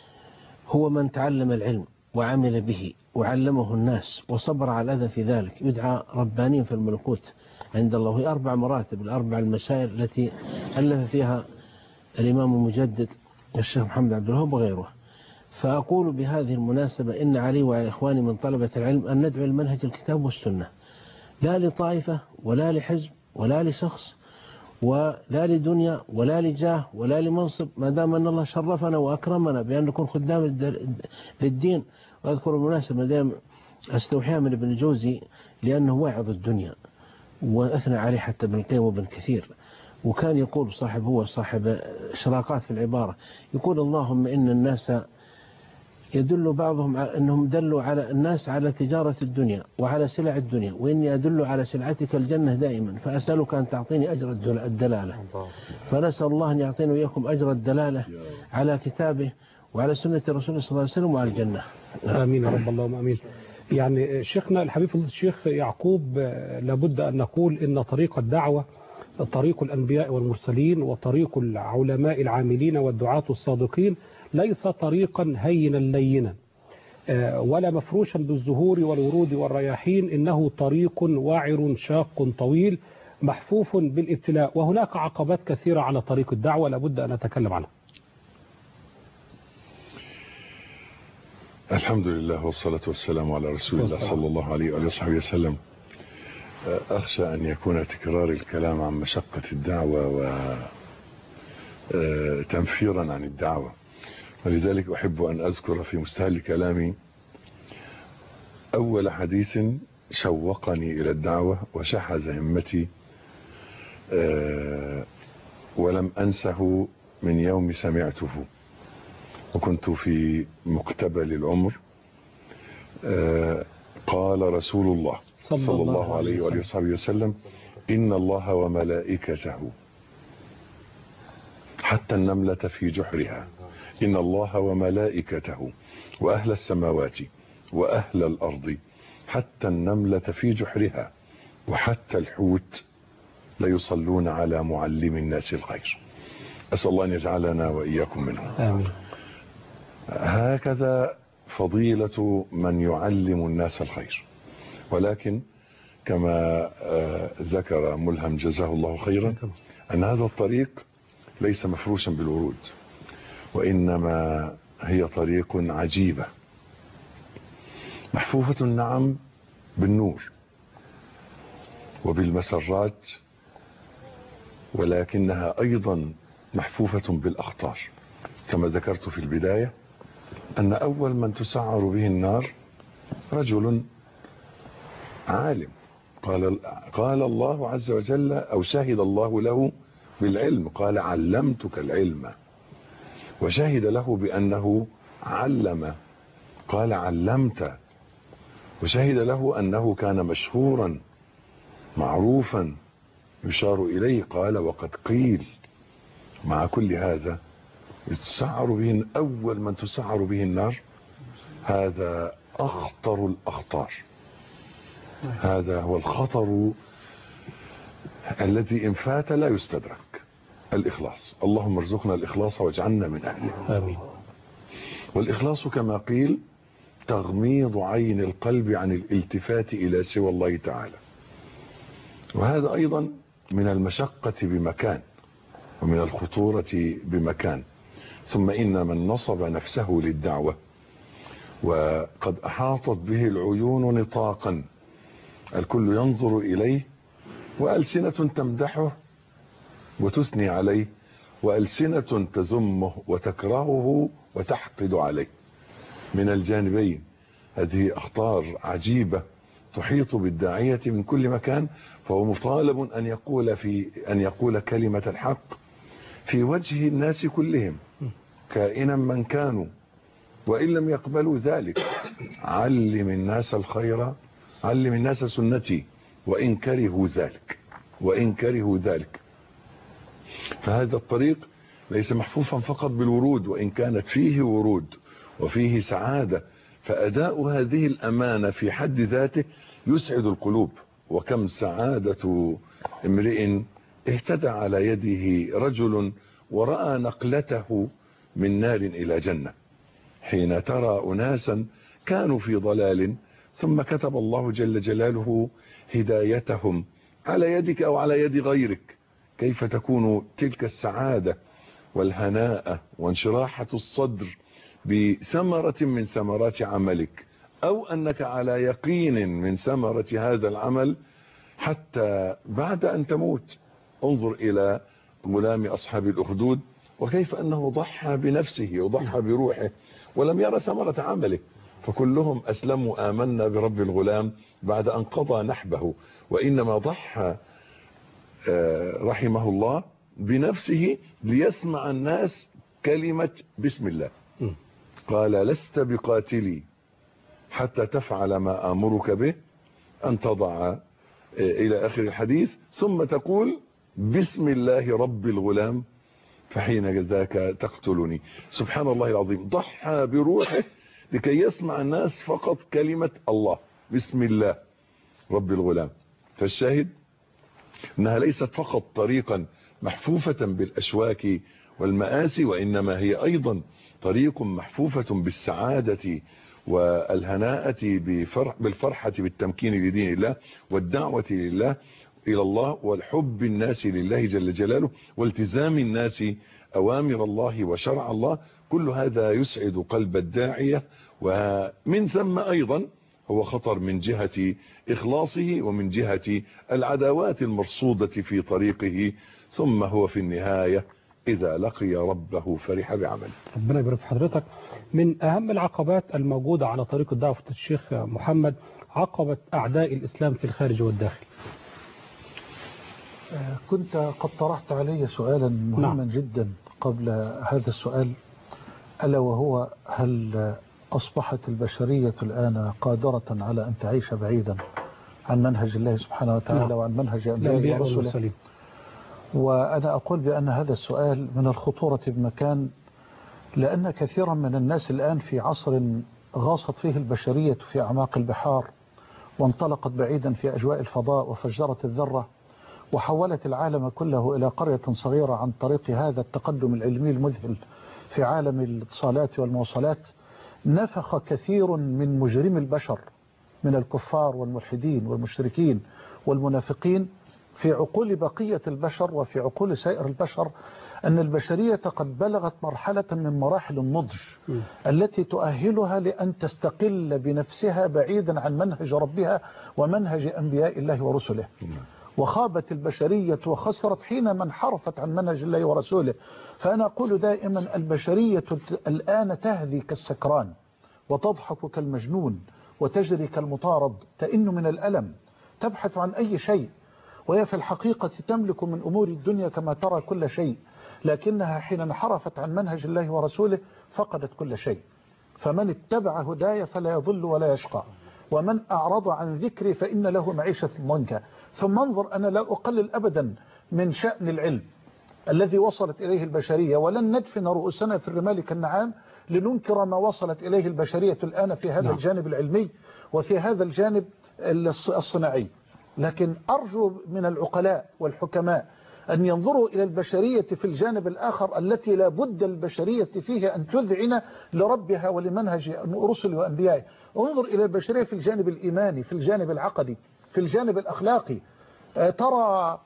هو من تعلم العلم وعمل به وعلمه الناس وصبر على الأذى في ذلك، يدعى ربانين في الملكوت عند الله. وهي أربع مراتب، الأربع المسائل التي ألف فيها الإمام المجدد الشيخ محمد عبد الوهاب وغيره. فأقول بهذه المناسبة: إن علي وعلى إخواني من طلبة العلم أن ندعو المنهج الكتاب والسنة، لا لطائفة ولا لحزب ولا لشخص ولا لدنيا ولا لجاه ولا لمنصب، ما دام أن الله شرفنا وأكرمنا بأن نكون خدام للدين. وأذكر بالمناسبة ما دام أستوحيها من ابن الجوزي لأنه واعظ الدنيا وأثنى عليه حتى ابن القيم وابن كثير، وكان يقول صاحب هو صاحب إشراقات في العبارة، يقول اللهم إن الناس يدل بعضهم أنهم دلوا على الناس على تجارة الدنيا وعلى سلع الدنيا، وإني أدل على سلعتك الجنة دائما، فأسألك أن تعطيني أجر الدلالة. فنسأل الله أن يعطينا وإياكم أجر الدلالة على كتابه وعلى سنة رسوله صلى الله عليه وسلم وعلى الجنة. آمين يا رب، اللهم آمين. يعني شيخنا الحبيب فضيلة الشيخ يعقوب، لابد أن نقول إن طريق الدعوة طريق الأنبياء والمرسلين وطريق العلماء العاملين والدعاة الصادقين ليس طريقا هينا لينا ولا مفروشا بالزهور والورود والرياحين، إنه طريق واعر شاق طويل محفوف بالابتلاء، وهناك عقبات كثيرة على طريق الدعوة لابد أن نتكلم عنها. الحمد لله والصلاة والسلام على رسول الله صلى الله عليه وآله وصحبه وسلم. أخشى أن يكون تكرار الكلام عن مشقة الدعوة وتنفيرا عن الدعوة، ولذلك أحب أن أذكر في مستهل كلامي أول حديث شوقني إلى الدعوة وشحذ همتي ولم أنسه من يوم سمعته، وكنت في مقتبل العمر. قال رسول الله صلى الله عليه وآله وصحبه وسلم: إن الله وملائكته، حتى النملة في جحرها، إن الله وملائكته وأهل السماوات وأهل الأرض، حتى النملة في جحرها وحتى الحوت ليصلون على معلم الناس الخير. أسأل الله أن يجعلنا وإياكم منهم. آمين. هكذا فضيلة من يعلم الناس الخير، ولكن كما ذكر ملهم جزاه الله خيرا أن هذا الطريق ليس مفروشا بالورود، وإنما هي طريق عجيبة محفوفة نعم بالنور وبالمسرات، ولكنها أيضا محفوفة بالأخطار. كما ذكرت في البداية أن أول من تسعر به النار رجل عالم، قال, قال الله عز وجل أو شهد الله له بالعلم، قال علمتك العلم، وشهد له بأنه علم، قال علمت، وشهد له أنه كان مشهورا معروفا يشار إليه، قال وقد قيل. مع كل هذا تسعر به أول من تسعر به النار هذا أخطر الأخطار، هذا هو الخطر الذي إن فات لا يستدرك، الإخلاص. اللهم ارزقنا الإخلاص واجعلنا من أهله. آمين. والإخلاص كما قيل تغميض عين القلب عن الالتفات إلى سوى الله تعالى، وهذا أيضا من المشقة بمكان ومن الخطورة بمكان. ثم إن من نصب نفسه للدعوة وقد أحاطت به العيون نطاقا الكل ينظر إليه، وألسنة تمدحه وتثني عليه، وألسنة تذمه وتكرهه وتحقد عليه، من الجانبين. هذه أخطار عجيبة تحيط بالداعية من كل مكان، فهو مطالب أن يقول في أن يقول كلمة الحق في وجه الناس كلهم كائنا من كانوا، وإن لم يقبلوا ذلك. علم الناس الخير، علم الناس سنتي، وإن كرهوا ذلك وإن كرهوا ذلك. فهذا الطريق ليس محفوفا فقط بالورود، وإن كانت فيه ورود وفيه سعادة، فأداء هذه الأمانة في حد ذاته يسعد القلوب. وكم سعادة امرئ اهتدى على يده رجل ورأى نقلته من نار إلى جنة، حين ترى أناسا كانوا في ضلال ثم كتب الله جل جلاله هدايتهم على يدك أو على يد غيرك، كيف تكون تلك السعادة والهناء وانشراحة الصدر بثمرة من ثمرات عملك، أو أنك على يقين من ثمرة هذا العمل حتى بعد أن تموت انظر إلى غلام أصحاب الأخدود وكيف أنه ضحى بنفسه وضحى بروحه ولم يرى ثمرة عمله، فكلهم أسلموا آمنا برب الغلام بعد أن قضى نحبه، وإنما ضحى رحمه الله بنفسه ليسمع الناس كلمة بسم الله. قال لست بقاتلي حتى تفعل ما آمرك به، أن تضع إلى آخر الحديث ثم تقول بسم الله رب الغلام فحين ذاك تقتلني. سبحان الله العظيم، ضحى بروحه لكي يسمع الناس فقط كلمة الله بسم الله رب الغلام. فالشاهد أنها ليست فقط طريقا محفوفة بالأشواك والمآسي، وإنما هي أيضا طريق محفوفة بالسعادة والهناءة بالفرحة بالتمكين لدين الله والدعوة لله إلى الله والحب الناس لله جل جلاله والتزام الناس أوامر الله وشرع الله. كل هذا يسعد قلب الداعية، ومن ثم أيضا هو خطر من جهة إخلاصه ومن جهة العداوات المرصودة في طريقه، ثم هو في النهاية إذا لقي ربه فرح بعمله. ربنا يبارك في حضرتك. من أهم العقبات الموجودة على طريق الدعوة الشيخ محمد عقبة أعداء الإسلام في الخارج والداخل. كنت قد طرحت علي سؤالا مهما نعم. جدا قبل هذا السؤال، ألا وهو هل أصبحت البشرية الآن قادرة على أن تعيش بعيدا عن منهج الله سبحانه وتعالى نعم. وعن منهج أنبياء ورسله؟ وأنا أقول بأن هذا السؤال من الخطورة بمكان، لأن كثيرا من الناس الآن في عصر غاصت فيه البشرية في أعماق البحار وانطلقت بعيدا في أجواء الفضاء وفجرت الذرة وحولت العالم كله إلى قرية صغيرة عن طريق هذا التقدم العلمي المذهل في عالم الاتصالات والمواصلات. نفخ كثير من مجرم البشر من الكفار والملحدين والمشركين والمنافقين في عقول بقية البشر وفي عقول سائر البشر أن البشرية قد بلغت مرحلة من مراحل النضج م. التي تؤهلها لأن تستقل بنفسها بعيدا عن منهج ربها ومنهج أنبياء الله ورسله م. وخابت البشرية وخسرت حينما انحرفت عن منهج الله ورسوله. فأنا أقول دائما البشرية الآن تهذي كالسكران وتضحك كالمجنون وتجري كالمطارد، تئن من الألم، تبحث عن أي شيء، وهي في الحقيقة تملك من أمور الدنيا كما ترى كل شيء، لكنها حين انحرفت عن منهج الله ورسوله فقدت كل شيء. فمن اتبع هداي فلا يضل ولا يشقى، ومن أعرض عن ذكري فإن له معيشة ضنكا. ثم انظر، أنا لا أقلل أبدا من شأن العلم الذي وصلت إليه البشرية، ولن ندفن رؤوسنا في الرمال كالنعام لننكر ما وصلت إليه البشرية الآن في هذا الجانب العلمي وفي هذا الجانب الصناعي. لكن أرجو من العقلاء والحكماء أن ينظروا إلى البشرية في الجانب الآخر التي لا بد البشرية فيه أن تذعن لربها ولمنهج رسل وأنبيائه. انظر إلى البشرية في الجانب الإيماني، في الجانب العقدي، في الجانب الأخلاقي. ترى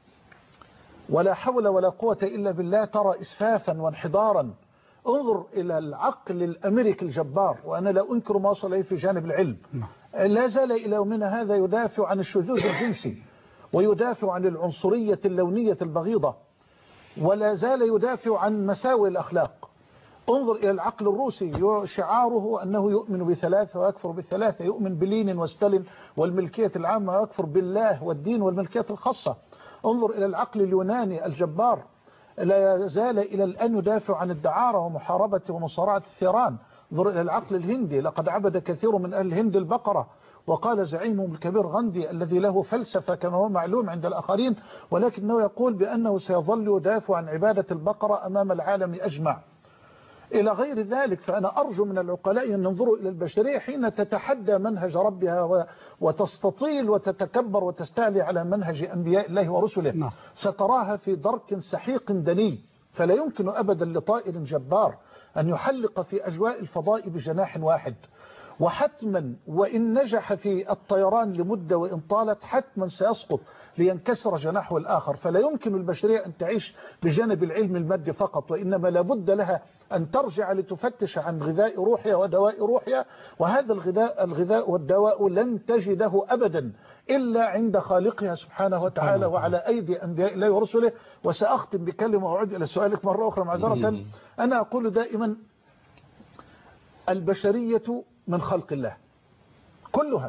ولا حول ولا قوة إلا بالله، ترى إسفافا وانحدارا. انظر إلى العقل الأمريكي الجبار، وأنا لا أنكر ما وصل إليه في جانب العلم، لا زال إلى يومنا هذا يدافع عن الشذوذ الجنسي ويدافع عن العنصرية اللونية البغيضة، ولا زال يدافع عن مساوئ الأخلاق. انظر إلى العقل الروسي، شعاره أنه يؤمن بثلاثة ويكفر بالثلاثة، يؤمن بلينين وستالين والملكية العامة ويكفر بالله والدين والملكية الخاصة. انظر إلى العقل اليوناني الجبار، لا زال إلى الآن يدافع عن الدعارة ومحاربة ومصارعة الثيران. انظر إلى العقل الهندي، لقد عبد كثير من أهل الهند البقرة، وقال زعيمهم الكبير غاندي الذي له فلسفة كما هو معلوم عند الآخرين، ولكنه يقول بأنه سيظل يدافع عن عبادة البقرة أمام العالم أجمع إلى غير ذلك. فأنا أرجو من العقلاء أن ينظروا إلى البشرية حين تتحدى منهج ربها وتستطيل وتتكبر وتستعلي على منهج أنبياء الله ورسله، ستراها في درك سحيق دني. فلا يمكن أبدا لطائر جبار أن يحلق في أجواء الفضاء بجناح واحد، وحتما وإن نجح في الطيران لمدة وإن طالت حتما سيسقط لينكسر جناحه الآخر. فلا يمكن البشرية أن تعيش بجانب العلم المادي فقط، وإنما لابد لها أن ترجع لتفتش عن غذاء روحها ودواء روحها، وهذا الغذاء الغذاء والدواء لن تجده أبدا إلا عند خالقها سبحانه وتعالى وعلى أيدي أنبياء الله ورسله. وسأختم بكلمة وأعود إلى سؤالك مرة أخرى معذرة. أنا أقول دائما البشرية من خلق الله كلها،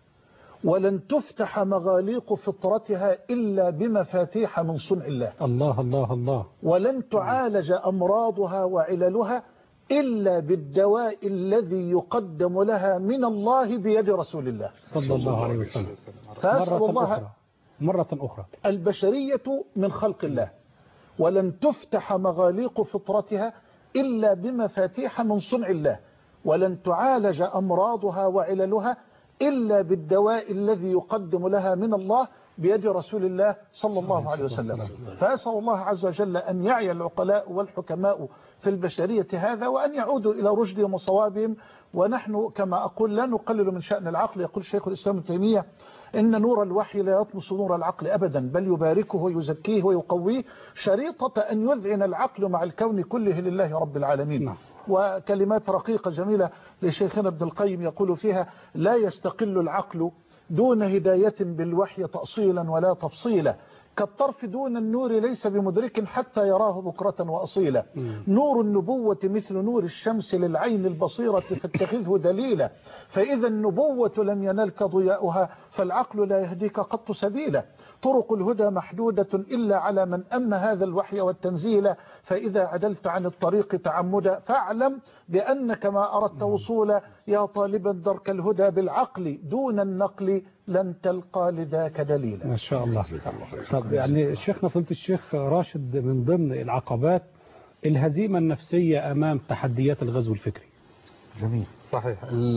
ولن تفتح مغاليق فطرتها إلا بمفاتيح من صنع الله. الله الله الله. ولن تعالج أمراضها وعللها إلا بالدواء الذي يقدم لها من الله بيد رسول الله صلى الله عليه وسلم. فأسأل مرة الله أخرى. مرة أخرى البشرية من خلق الله، ولن تفتح مغاليق فطرتها إلا بمفاتيح من صنع الله، ولن تعالج أمراضها وعللها إلا بالدواء الذي يقدم لها من الله بيد رسول الله صلى الله عليه وسلم. فأسأل الله عز وجل أن يعي العقلاء والحكماء في البشرية هذا، وأن يعودوا إلى رشدهم وصوابهم. ونحن كما أقول لا نقلل من شأن العقل. يقول شيخ الإسلام ابن تيمية إن نور الوحي لا يطمس نور العقل أبدا، بل يباركه ويزكيه ويقويه، شريطة أن يذعن العقل مع الكون كله لله رب العالمين. نعم. وكلمات رقيقة جميلة لشيخنا ابن القيم يقول فيها: لا يستقل العقل دون هداية بالوحي تأصيلا ولا تفصيلا، كالطرف دون النور ليس بمدرك حتى يراه بكرة وأصيلا. نور النبوة مثل نور الشمس للعين البصيرة فاتخذه دليلا، فإذا النبوة لم ينلك ضياؤها فالعقل لا يهديك قط سبيلا. طرق الهدى محدودة إلا على من أم هذا الوحي والتنزيل، فإذا عدلت عن الطريق تعمدا فاعلم بأنك ما أردت وصولا، يا طالبا درك الهدى بالعقل دون النقل لن تلقى لذاك دليلا. ما شاء الله. طب يعني شيخنا فضيلة الشيخ راشد، من ضمن العقبات الهزيمة النفسية أمام تحديات الغزو الفكري. جميل. صحيح.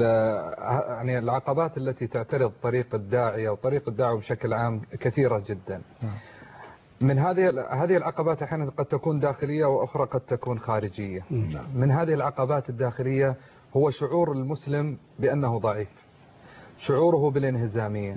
يعني العقبات التي تعترض طريق الداعية وطريق الدعوة بشكل عام كثيرة جدا. من هذه هذه العقبات أحيانا قد تكون داخلية وأخرى قد تكون خارجية. من هذه العقبات الداخلية هو شعور المسلم بأنه ضعيف، شعوره بالانهزامية.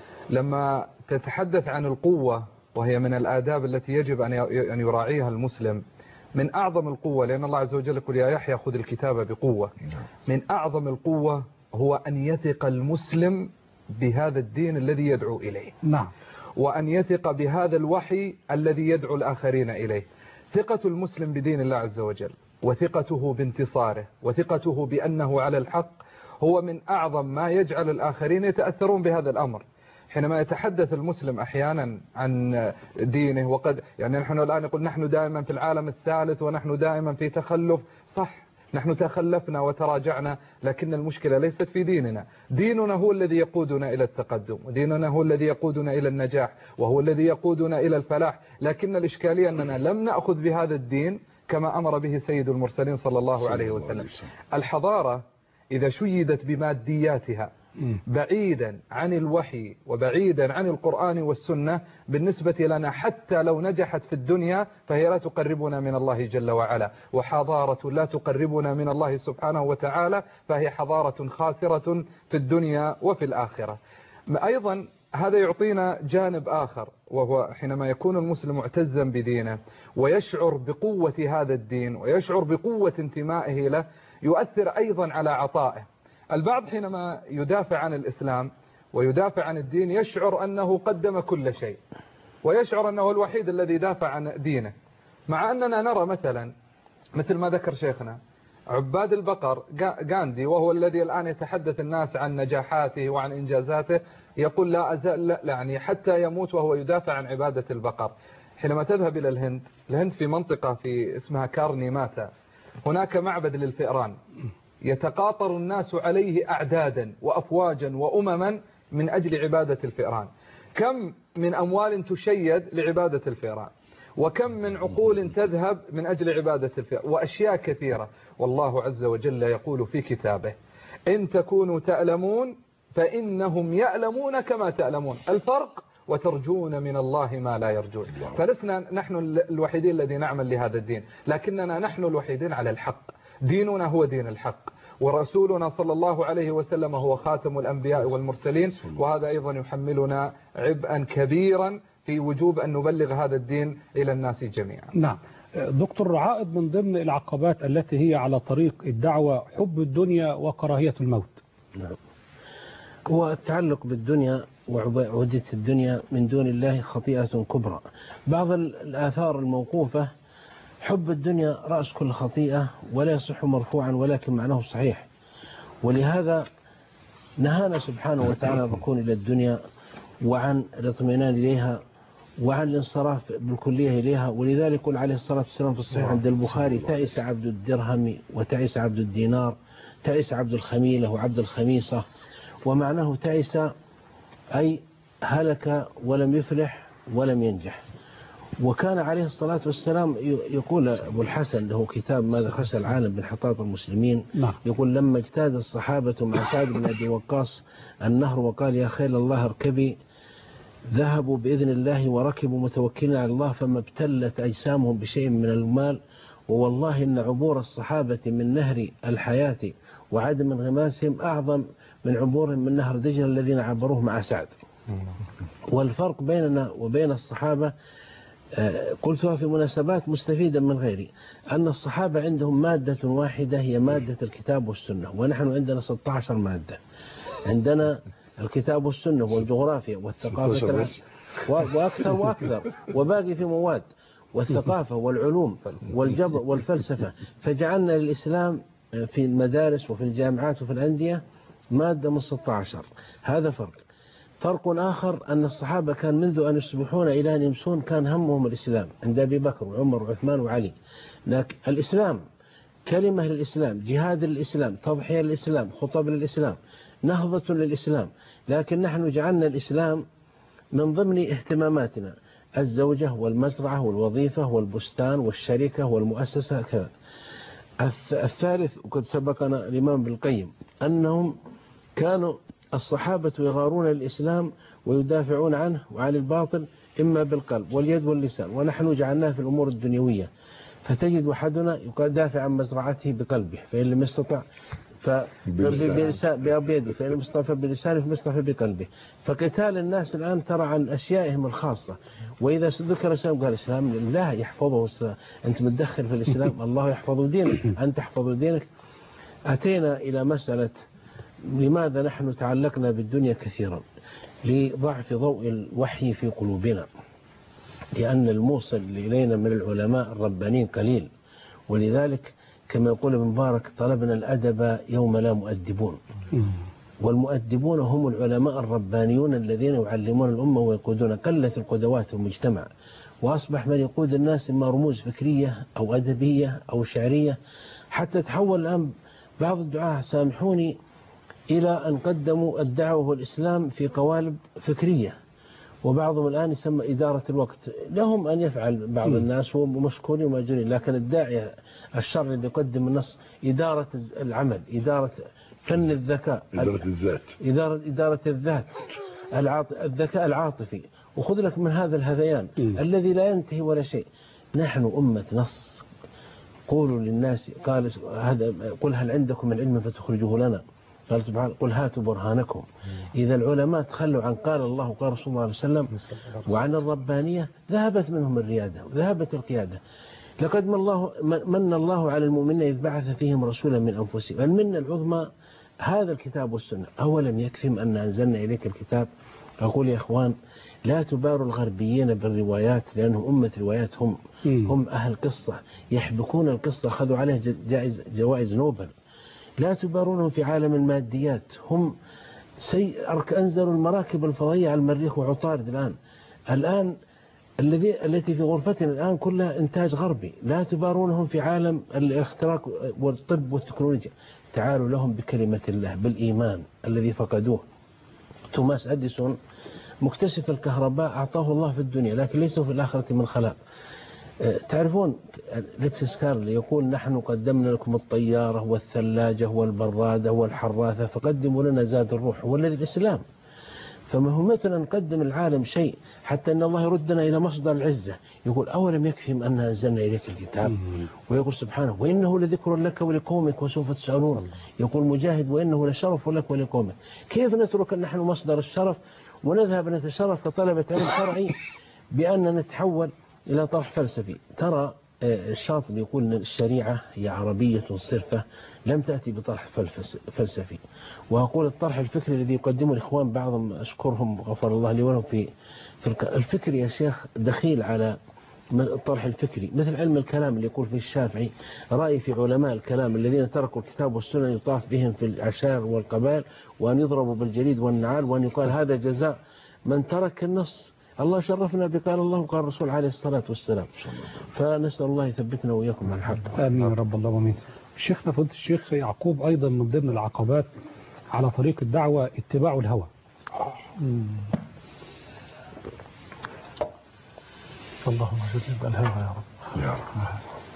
لما تتحدث عن القوة، وهي من الآداب التي يجب أن يراعيها المسلم، من أعظم القوة، لأن الله عز وجل يقول: يا يحيى خذ الكتاب بقوة. من أعظم القوة هو أن يثق المسلم بهذا الدين الذي يدعو إليه. نعم. وأن يثق بهذا الوحي الذي يدعو الآخرين إليه. ثقة المسلم بدين الله عز وجل، وثقته بانتصاره، وثقته بأنه على الحق، هو من أعظم ما يجعل الآخرين يتأثرون بهذا الأمر. حينما يتحدث المسلم أحيانا عن دينه، وقد يعني نحن الآن نقول نحن دائما في العالم الثالث ونحن دائما في تخلف. صح، نحن تخلفنا وتراجعنا، لكن المشكلة ليست في ديننا. ديننا هو الذي يقودنا إلى التقدم، وديننا هو الذي يقودنا إلى النجاح، وهو الذي يقودنا إلى الفلاح. لكن الإشكالية أننا لم نأخذ بهذا الدين كما أمر به سيد المرسلين صلى الله عليه وسلم. الحضارة إذا شيدت بمادياتها بعيدا عن الوحي وبعيدا عن القرآن والسنة، بالنسبة لنا حتى لو نجحت في الدنيا فهي لا تقربنا من الله جل وعلا. وحضارة لا تقربنا من الله سبحانه وتعالى فهي حضارة خاسرة في الدنيا وفي الآخرة. أيضا هذا يعطينا جانب آخر، وهو حينما يكون المسلم معتزا بدينه ويشعر بقوة هذا الدين ويشعر بقوة انتمائه له، يؤثر أيضا على عطائه. البعض حينما يدافع عن الإسلام ويدافع عن الدين يشعر أنه قدم كل شيء، ويشعر أنه الوحيد الذي دافع عن دينه، مع أننا نرى مثلا مثل ما ذكر شيخنا عباد البقر غاندي، وهو الذي الآن يتحدث الناس عن نجاحاته وعن إنجازاته، يقول لا أزال لا يعني حتى يموت وهو يدافع عن عبادة البقر. حينما تذهب إلى الهند، الهند في منطقة في اسمها كارني ماتا، هناك معبد للفئران يتقاطر الناس عليه أعدادا وأفواجا وأمما من أجل عبادة الفئران. كم من أموال تشيد لعبادة الفئران، وكم من عقول تذهب من أجل عبادة الفئران، وأشياء كثيرة. والله عز وجل يقول في كتابه: إن تكونوا تألمون فإنهم يألمون كما تألمون. الفرق وترجون من الله ما لا يرجون. فلسنا نحن الوحيدين الذين نعمل لهذا الدين، لكننا نحن الوحيدين على الحق. ديننا هو دين الحق، ورسولنا صلى الله عليه وسلم هو خاتم الأنبياء والمرسلين، وهذا أيضا يحملنا عبئا كبيرا في وجوب أن نبلغ هذا الدين إلى الناس جميعا. نعم. دكتور عائد، من ضمن العقبات التي هي على طريق الدعوة حب الدنيا وكراهية الموت. نعم. هو التعلق بالدنيا وعبودية الدنيا من دون الله خطيئة كبرى. بعض الآثار الموقوفة: حب الدنيا رأس كل خطيئة ولا يصح مرفوعا ولكن معناه صحيح. ولهذا نهانا سبحانه وتعالى الركون إلى الدنيا وعن الاطمئنان إليها وعن الانصراف بالكلية إليها. ولذلك قل عليه الصلاة والسلام في الصحيح عند البخاري: تعس عبد الدرهم وتعس عبد الدينار، تعس عبد الخميلة وعبد الخميصة. ومعناه تعس أي هلك ولم يفلح ولم ينجح. وكان عليه الصلاة والسلام يقول أبو الحسن له كتاب ماذا خسى العالم من حطاط المسلمين، يقول: لما اجتاز الصحابة مع سعد بن أبي وقاص النهر وقال: يا خيل الله اركبي، ذهبوا بإذن الله وركبوا متوكلين على الله، فما ابتلت أجسامهم بشيء من المال، ووالله إن عبور الصحابة من نهر الحياة وعدم انغماسهم أعظم من عبورهم من نهر دجلة الذين عبروه مع سعد. والفرق بيننا وبين الصحابة قلتها في مناسبات مستفيدة من غيري، أن الصحابة عندهم مادة واحدة هي مادة الكتاب والسنة، ونحن عندنا ستة عشر مادة. عندنا الكتاب والسنة والجغرافيا والثقافة وأكثر وأكثر، وباقي في مواد، والثقافة والعلوم والجبر والفلسفة. فجعلنا للإسلام في المدارس وفي الجامعات وفي الأندية مادة من ستة عشر. هذا فرق. فرق آخر أن الصحابة كان منذ أن يصبحون إلى أن يمسون كان همهم الإسلام، عند أبي بكر وعمر وعثمان وعلي. لكن الإسلام كلمة للإسلام، جهاد للإسلام، تضحية للإسلام، خطب للإسلام، نهضة للإسلام. لكن نحن جعلنا الإسلام من ضمن اهتماماتنا الزوجة والمزرعة والوظيفة والبستان والشركة والمؤسسة كذا. الثالث وقد سبقنا الإمام ابن القيم أنهم كانوا الصحابة يغارون الإسلام ويدافعون عنه وعن الباطل إما بالقلب واليد واللسان، ونحن جعلناه في الأمور الدنيوية. فتجد أحدنا يدافع عن مزرعته بقلبه، فإن لم يستطع بيده، فإن لم يستطع بلسانه فلم يستطع بقلبه. فقتال الناس الآن ترى عن أشيائهم الخاصة، وإذا ذكر الإسلام قال الإسلام لا يحفظه الإسلام، أنت متدخل في الإسلام، الله يحفظ دينك، أنت تحفظ دينك. أتينا إلى مسألة لماذا نحن تعلقنا بالدنيا كثيرا؟ لضعف ضوء الوحي في قلوبنا، لأن الموصل إلينا من العلماء الربانيين قليل. ولذلك كما يقول ابن مبارك: طلبنا الأدب يوم لا مؤدبون. والمؤدبون هم العلماء الربانيون الذين يعلمون الأمة ويقودون. قلت القدوات في المجتمع، وأصبح من يقود الناس إما رموز فكرية أو أدبية أو شعرية، حتى تحول الآن بعض الدعاة سامحوني إلى أن قدموا الدعوة والإسلام في قوالب فكرية، وبعضهم الآن يسمى إدارة الوقت. لهم أن يفعل بعض الناس ومشكورين ومأجورين، لكن الداعية الشر اللي يقدم النص إدارة العمل، إدارة فن الذكاء، إدارة الذات، إدارة, إدارة الذات، الذكاء العاطفي. وخذ لك من هذا الهذيان الذي لا ينتهي ولا شيء. نحن أمة نص. قولوا للناس، قال هذا قل هل عندكم من علم فتخرجوه لنا، قال سبحانه قل هاتوا برهانكم. إذا العلماء تخلوا عن قال الله وقال رسول الله عليه وسلم وعن الربانية ذهبت منهم الريادة وذهبت القيادة. لقد من الله, من الله على المؤمنين إذ بعث فيهم رسولا من أنفسهم. المنة العظمى هذا الكتاب والسنة. أولم يكفهم أن أنزلنا إليك الكتاب؟ أقول يا إخوان لا تباروا الغربيين بالروايات، لأنهم أمة روايات، هم, هم أهل قصة، يحبكون القصة، خذوا عليه جائز جوائز نوبل. لا تبارونهم في عالم الماديات، هم سي... أنزلوا المراكب الفضائية على المريخ وعطارد. الآن الآن الذي التي في غرفتنا الآن كلها إنتاج غربي. لا تبارونهم في عالم الاختراق والطب والتكنولوجيا. تعالوا لهم بكلمة الله، بالإيمان الذي فقدوه. توماس أديسون مكتشف الكهرباء أعطاه الله في الدنيا، لكن ليس في الآخرة من خلاق. تعرفون ليتس كارلي يقول نحن قدمنا لكم الطيارة والثلاجة والبرادة والحراثة فقدموا لنا زاد الروح والذي الإسلام. فمهمتنا نقدم العالم شيء حتى أن الله يردنا إلى مصدر العزة. يقول أولم يكفهم أن أنزلنا إليك الكتاب، ويقول سبحانه وإنه لذكر لك ولقومك وسوف تسألون. يقول مجاهد وإنه لشرف لك ولقومك. كيف نترك نحن مصدر الشرف ونذهب نتشرف كطلبة علم شرعي بأن نتحول إلى طرح فلسفي؟ ترى الشاطبي يقول أن الشريعة هي عربية صرفة لم تأتي بطرح فلسفي. وأقول الطرح الفكري الذي يقدمه الإخوان بعضهم أشكرهم غفر الله لي ولهم في الفكر يا شيخ دخيل على الطرح الفكري، مثل علم الكلام اللي يقول في الشافعي رأي في علماء الكلام الذين تركوا الكتاب والسنة يطاف بهم في العشائر والقبائل وأن يضربوا بالجليد والنعال وأن يقال هذا جزاء من ترك النص. الله شرفنا بقال الله وقال الرسول عليه الصلاة والسلام. فنسأل الله يثبتنا وإياكم على الحق. آمين رب الله ومين. شيخنا فضل الشيخ يعقوب أيضا من ضمن العقبات على طريق الدعوة اتباع الهوى. اللهم جنب الهوى يا رب. يا رب.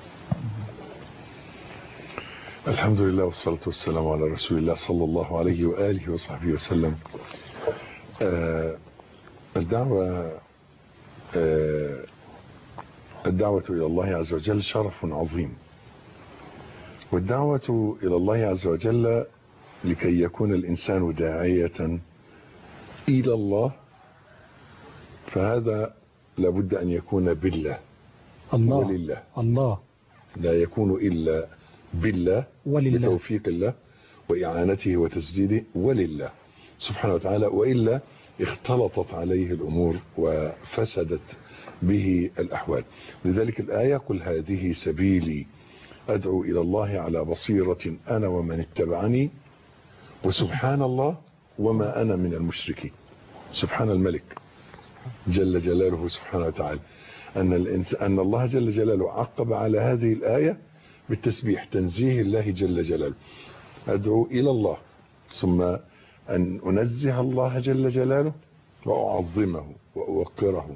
الحمد لله والصلاة والسلام على رسول الله صلى الله عليه وآله وصحبه وسلم. آه الدعوة آه الدعوة إلى الله عز وجل شرف عظيم، والدعوة إلى الله عز وجل لكي يكون الإنسان داعية إلى الله فهذا لابد أن يكون بالله الله ولله. الله لا يكون إلا بالله ولله بتوفيق الله وإعانته وتسديده ولله سبحانه وتعالى، وإلا اختلطت عليه الأمور وفسدت به الأحوال. لذلك الآية قل هذه سبيلي أدعو إلى الله على بصيرة أنا ومن اتبعني وسبحان الله وما أنا من المشركين. سبحان الملك جل جلاله سبحانه وتعالى أن, أن الله جل جلاله عقب على هذه الآية بالتسبيح تنزيه الله جل جلاله. أدعو إلى الله ثم أن أنزه الله جل جلاله وأعظمه وأوقره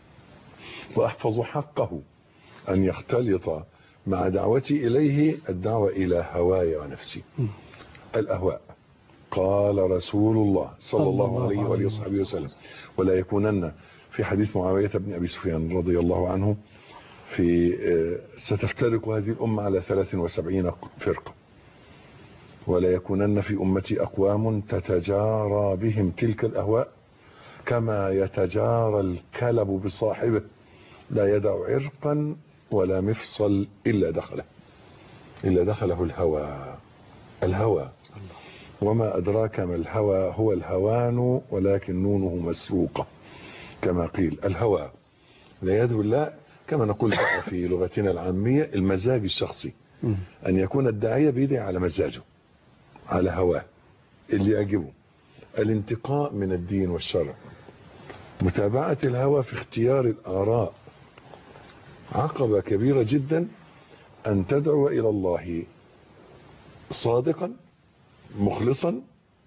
وأحفظ حقه أن يختلط مع دعوتي إليه الدعوة إلى هواي ونفسي. الأهواء قال رسول الله صلى الله عليه وآله وصحبه وسلم ولا يكونن في حديث معاوية بن أبي سفيان رضي الله عنه في ستفترق هذه الأمة على ثلاث وسبعين فرقة ولا يكونن في أمتي أقوام تتجارى بهم تلك الأهواء كما يتجارى الكلب بصاحبه لا يدع عرقا ولا مفصل إلا دخله إلا دخله الهوى. الهوى وما أدراك ما الهوى هو الهوان ولكن نونه مسروقة كما قيل. الهوى لا يدعو الله كما نقول في لغتنا العامية المزاج الشخصي، أن يكون الداعية بيدعي على مزاجه على هواه اللي يعجبه. الانتقاء من الدين والشرع، متابعة الهوى في اختيار الآراء عقبة كبيرة جدا. أن تدعو إلى الله صادقا مخلصا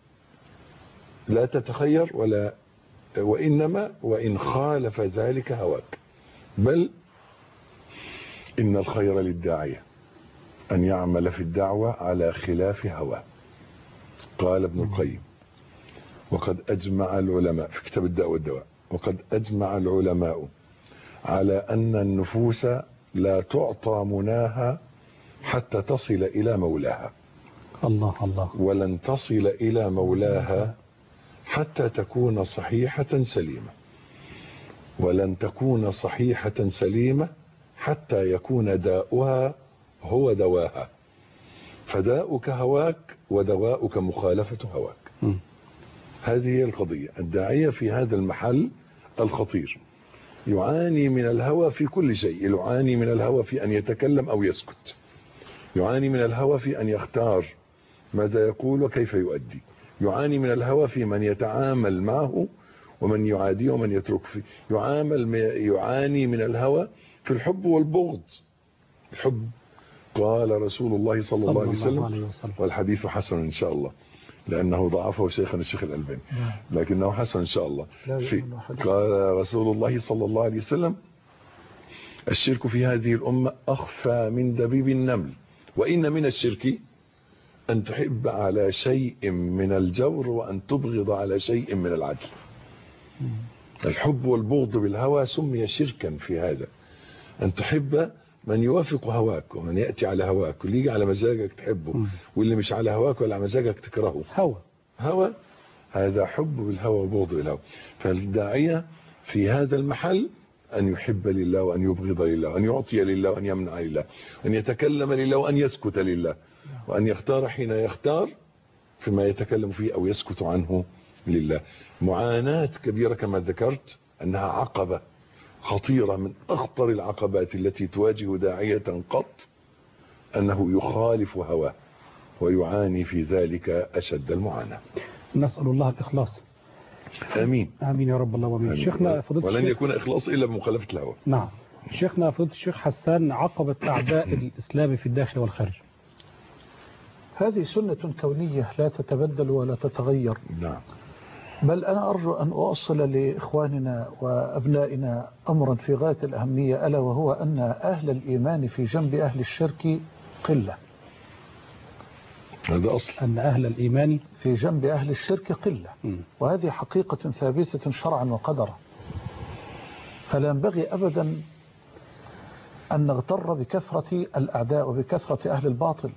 لا تتخير ولا وإنما وإن خالف ذلك هواك، بل إن الخير للداعية أن يعمل في الدعوة على خلاف هواه. قال ابن القيم وقد أجمع العلماء في كتاب الداء والدواء وقد أجمع العلماء على أن النفوس لا تعطى مناها حتى تصل إلى مولاها. الله الله. ولن تصل إلى مولاها حتى تكون صحيحة سليمة، ولن تكون صحيحة سليمة حتى يكون داؤها هو دواها. فداؤك هواك ودواؤك مخالفة هواك. م. هذه هي القضية. الداعية في هذا المحل الخطير يعاني من الهوى في كل شيء، يعاني من الهوى في أن يتكلم أو يسكت، يعاني من الهوى في أن يختار ماذا يقول وكيف يؤدي، يعاني من الهوى في من يتعامل معه ومن يعاديه ومن يترك فيه، يعامل يعاني من الهوى في الحب والبغض. الحب قال رسول الله صلى, صلى الله عليه وسلم, عليه وسلم والحديث حسن إن شاء الله لأنه ضعفه شيخنا الشيخ الألباني لكنه حسن إن شاء الله. في قال رسول الله صلى الله عليه وسلم الشرك في هذه الأمة أخفى من دبيب النمل، وإن من الشرك أن تحب على شيء من الجور وأن تبغض على شيء من العدل. الحب والبغض بالهوى سمي شركا في هذا، أن تحب من يوافق هواك ومن يأتي على هواك، واللي يجي على مزاجك تحبه واللي مش على هواك ولا على مزاجك تكرهه. هوى هوى هذا حب بالهوى وبغض بالهوى. فالداعية في هذا المحل أن يحب لله وأن يبغض لله، وأن يعطي لله وأن يمنع لله، وأن يتكلم لله وأن يسكت لله، وأن يختار حين يختار فيما يتكلم فيه أو يسكت عنه لله. معاناة كبيرة كما ذكرت، أنها عقبة خطيرة من أخطر العقبات التي تواجه داعية قط، أنه يخالف هواه ويعاني في ذلك أشد المعاناة. نسأل الله الإخلاص. آمين آمين يا رب الله وآمين. شيخنا فضيلة ولن الشيخ يكون إخلاص إلا بمخالفة الهوى. نعم. شيخنا فضيلة الشيخ حسان، عقبة أعداء الإسلام في الداخل والخارج. هذه سنة كونية لا تتبدل ولا تتغير. نعم. بل أنا أرجو أن أوصل لإخواننا وأبنائنا أمرا في غاية الأهمية، ألا وهو أن أهل الإيمان في جنب أهل الشرك قلة. هذا أصل. أن أهل الإيمان في جنب أهل الشرك قلة، وهذه حقيقة ثابتة شرعا وقدرا. فلا ينبغي أبدا أن نغتر بكثرة الأعداء وبكثرة أهل الباطل،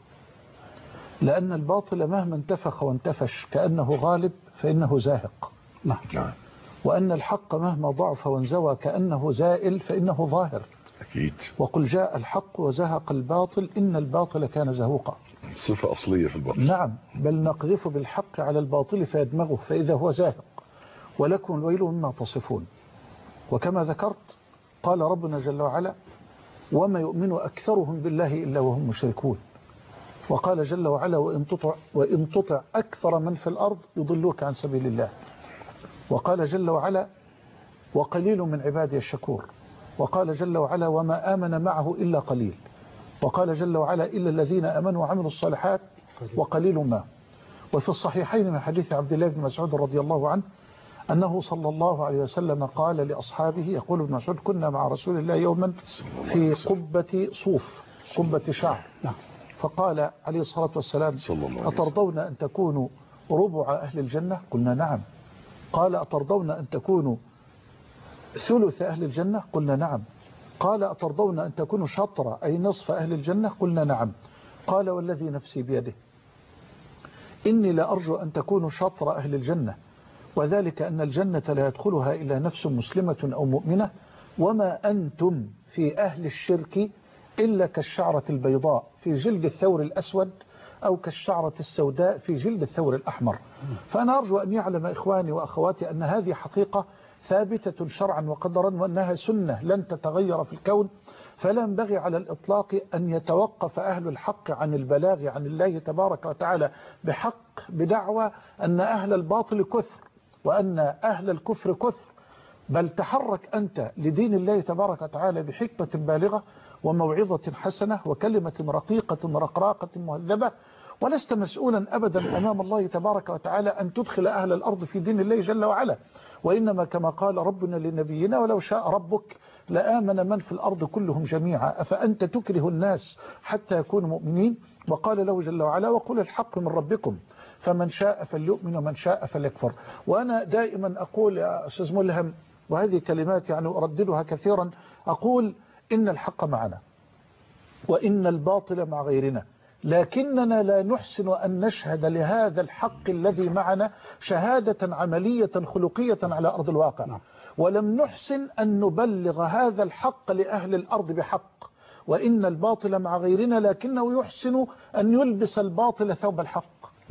لأن الباطل مهما انتفخ وانتفش كأنه غالب فإنه زاهق. نعم. وأن الحق مهما ضعف وانزوى كأنه زائل فإنه ظاهر. أكيد. وقل جاء الحق وزهق الباطل إن الباطل كان زهوقا. صفة أصلية في الباطل. نعم. بل نقذف بالحق على الباطل فيدمغه فإذا هو زاهق، ولكم الويل مما تصفون. وكما ذكرت قال ربنا جل وعلا: وما يؤمن أكثرهم بالله إلا وهم مشركون. وقال جل وعلا: وإن تطع, وإن تطع أكثر من في الأرض يضلوك عن سبيل الله. وقال جل وعلا: وقليل من عبادي الشكور. وقال جل وعلا: وما آمن معه إلا قليل. وقال جل وعلا: إلا الذين آمنوا وعملوا الصالحات وقليل ما. وفي الصحيحين من حديث عبد الله بن مسعود رضي الله عنه أنه صلى الله عليه وسلم قال لأصحابه، يقول ابن مسعود: كنا مع رسول الله يوما في قبة صوف، قبة شعر، فقال عليه الصلاة والسلام: أترضون أن تكونوا ربع أهل الجنة؟ قلنا نعم. قال: أترضون أن تكونوا ثلث أهل الجنة؟ قلنا نعم. قال: أترضون أن تكونوا شطر أي نصف أهل الجنة؟ قلنا نعم. قال: والذي نفسي بيده إني لأرجو أن تكونوا شطر أهل الجنة، وذلك أن الجنة لا يدخلها إلا نفس مسلمة أو مؤمنة، وما أنتم في أهل الشرك إلا كالشعرة البيضاء في جلد الثور الأسود، أو كالشعرة السوداء في جلد الثور الأحمر. فأنا أرجو أن يعلم إخواني وأخواتي أن هذه حقيقة ثابتة شرعا وقدرا، وأنها سنة لن تتغير في الكون. فلا ينبغي على الإطلاق أن يتوقف أهل الحق عن البلاغ عن الله تبارك وتعالى بحق بدعوى أن أهل الباطل كثر وأن أهل الكفر كثر. بل تحرك أنت لدين الله تبارك وتعالى بحكمة بالغة وموعظة حسنة وكلمة رقيقة رقراقة مهذبة، ولست مسؤولا أبدا أمام الله تبارك وتعالى أن تدخل أهل الأرض في دين الله جل وعلا. وإنما كما قال ربنا لنبينا: ولو شاء ربك لآمن من في الأرض كلهم جميعا أفأنت تكره الناس حتى يكونوا مؤمنين. وقال له جل وعلا: وقل الحق من ربكم فمن شاء فليؤمن ومن شاء فليكفر. وأنا دائما أقول يا أستاذ ملهم، وهذه كلمات يعني أرددها كثيرا، أقول: إن الحق معنا وإن الباطل مع غيرنا، لكننا لا نحسن أن نشهد لهذا الحق الذي معنا شهادة عملية خلقية على أرض الواقع، ولم نحسن أن نبلغ هذا الحق لأهل الأرض بحق. وإن الباطل مع غيرنا، لكنه يحسن أن يلبس الباطل ثوب الحق،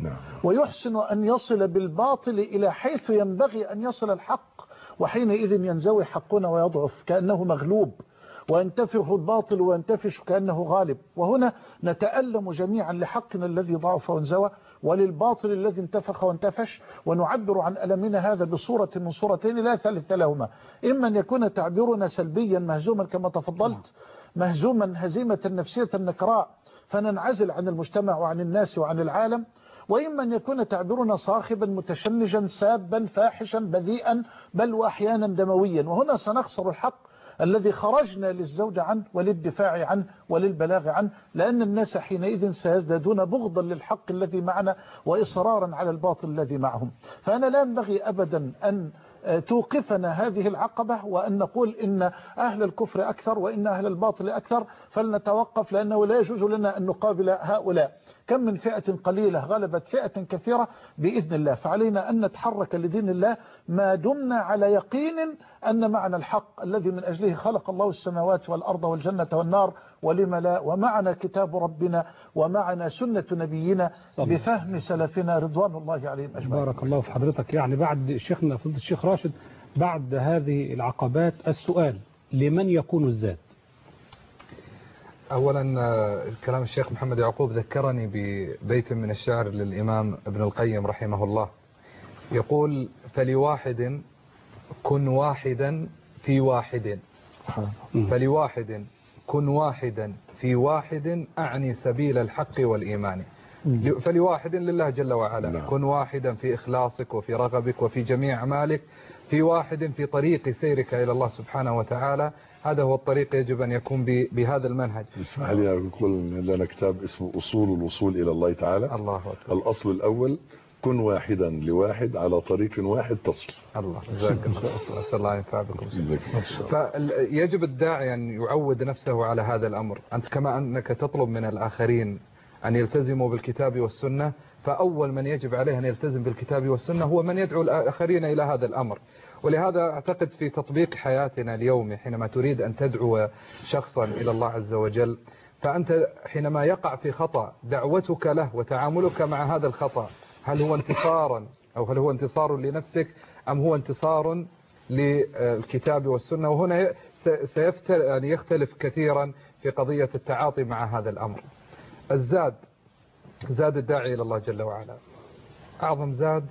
ويحسن أن يصل بالباطل إلى حيث ينبغي أن يصل الحق، وحينئذ ينزوي حقنا ويضعف كأنه مغلوب، وينتفخ الباطل وينتفش كأنه غالب. وهنا نتألم جميعا لحقنا الذي ضعف وانزوى، وللباطل الذي انتفخ وانتفش، ونعبر عن ألمنا هذا بصورة من صورتين لا ثالث لهما: إما أن يكون تعبيرنا سلبيا مهزوما كما تفضلت، مهزوما هزيمة نفسية نكراء فننعزل عن المجتمع وعن الناس وعن العالم، وإما أن يكون تعبيرنا صاخبا متشنجا سابا فاحشا بذيئا بل وأحيانا دمويا. وهنا سنخسر الحق الذي خرجنا للزوج عنه وللدفاع عنه وللبلاغ عنه، لأن الناس حينئذ سيزدادون بغضا للحق الذي معنا وإصرارا على الباطل الذي معهم. فأنا لا ينبغي أبدا أن توقفنا هذه العقبة وأن نقول إن أهل الكفر أكثر وإن أهل الباطل أكثر فلنتوقف، لأنه لا يجوز لنا أن نقابل هؤلاء. كم من فئة قليلة غلبت فئة كثيرة بإذن الله. فعلينا أن نتحرك لدين الله ما دمنا على يقين أن معنا الحق الذي من أجله خلق الله السماوات والأرض والجنة والنار، ولم لا، ومعنا كتاب ربنا ومعنا سنة نبينا بفهم سلفنا رضوان الله عليهم أجمعين. بارك الله في حضرتك. يعني بعد شيخنا فضيلة الشيخ راشد، بعد هذه العقبات السؤال: لمن يكون الزاد؟ أولا كلام الشيخ محمد يعقوب ذكرني ببيت من الشعر للإمام ابن القيم رحمه الله، يقول: فلواحد كن واحدا في واحد، فلواحد كن واحدا في واحد، أعني سبيل الحق والإيمان. فلواحد لله جل وعلا، كن واحدا في إخلاصك وفي رغبك وفي جميع أعمالك، في واحد في طريق سيرك إلى الله سبحانه وتعالى. هذا هو الطريق، يجب أن يكون بهذا المنهج. اسمح لي أقول لنا كتاب اسمه أصول الوصول إلى الله تعالى. الله أكبر. الأصل الأول: كن واحدا لواحد على طريق واحد تصل. الله جزاك الله، أسأل الله ينفع بكم. فيجب الداعي أن يعود نفسه على هذا الأمر. أنت كما أنك تطلب من الآخرين أن يلتزموا بالكتاب والسنة، فأول من يجب عليه أن يلتزم بالكتاب والسنة هو من يدعو الآخرين إلى هذا الأمر. ولهذا أعتقد في تطبيق حياتنا اليومي، حينما تريد أن تدعو شخصا إلى الله عز وجل، فأنت حينما يقع في خطأ، دعوتك له وتعاملك مع هذا الخطأ، هل هو انتصارا أو هل هو انتصار لنفسك أم هو انتصار للكتاب والسنة؟ وهنا يعني يختلف كثيرا في قضية التعاطي مع هذا الأمر. الزاد، زاد الداعي إلى الله جل وعلا، أعظم زاد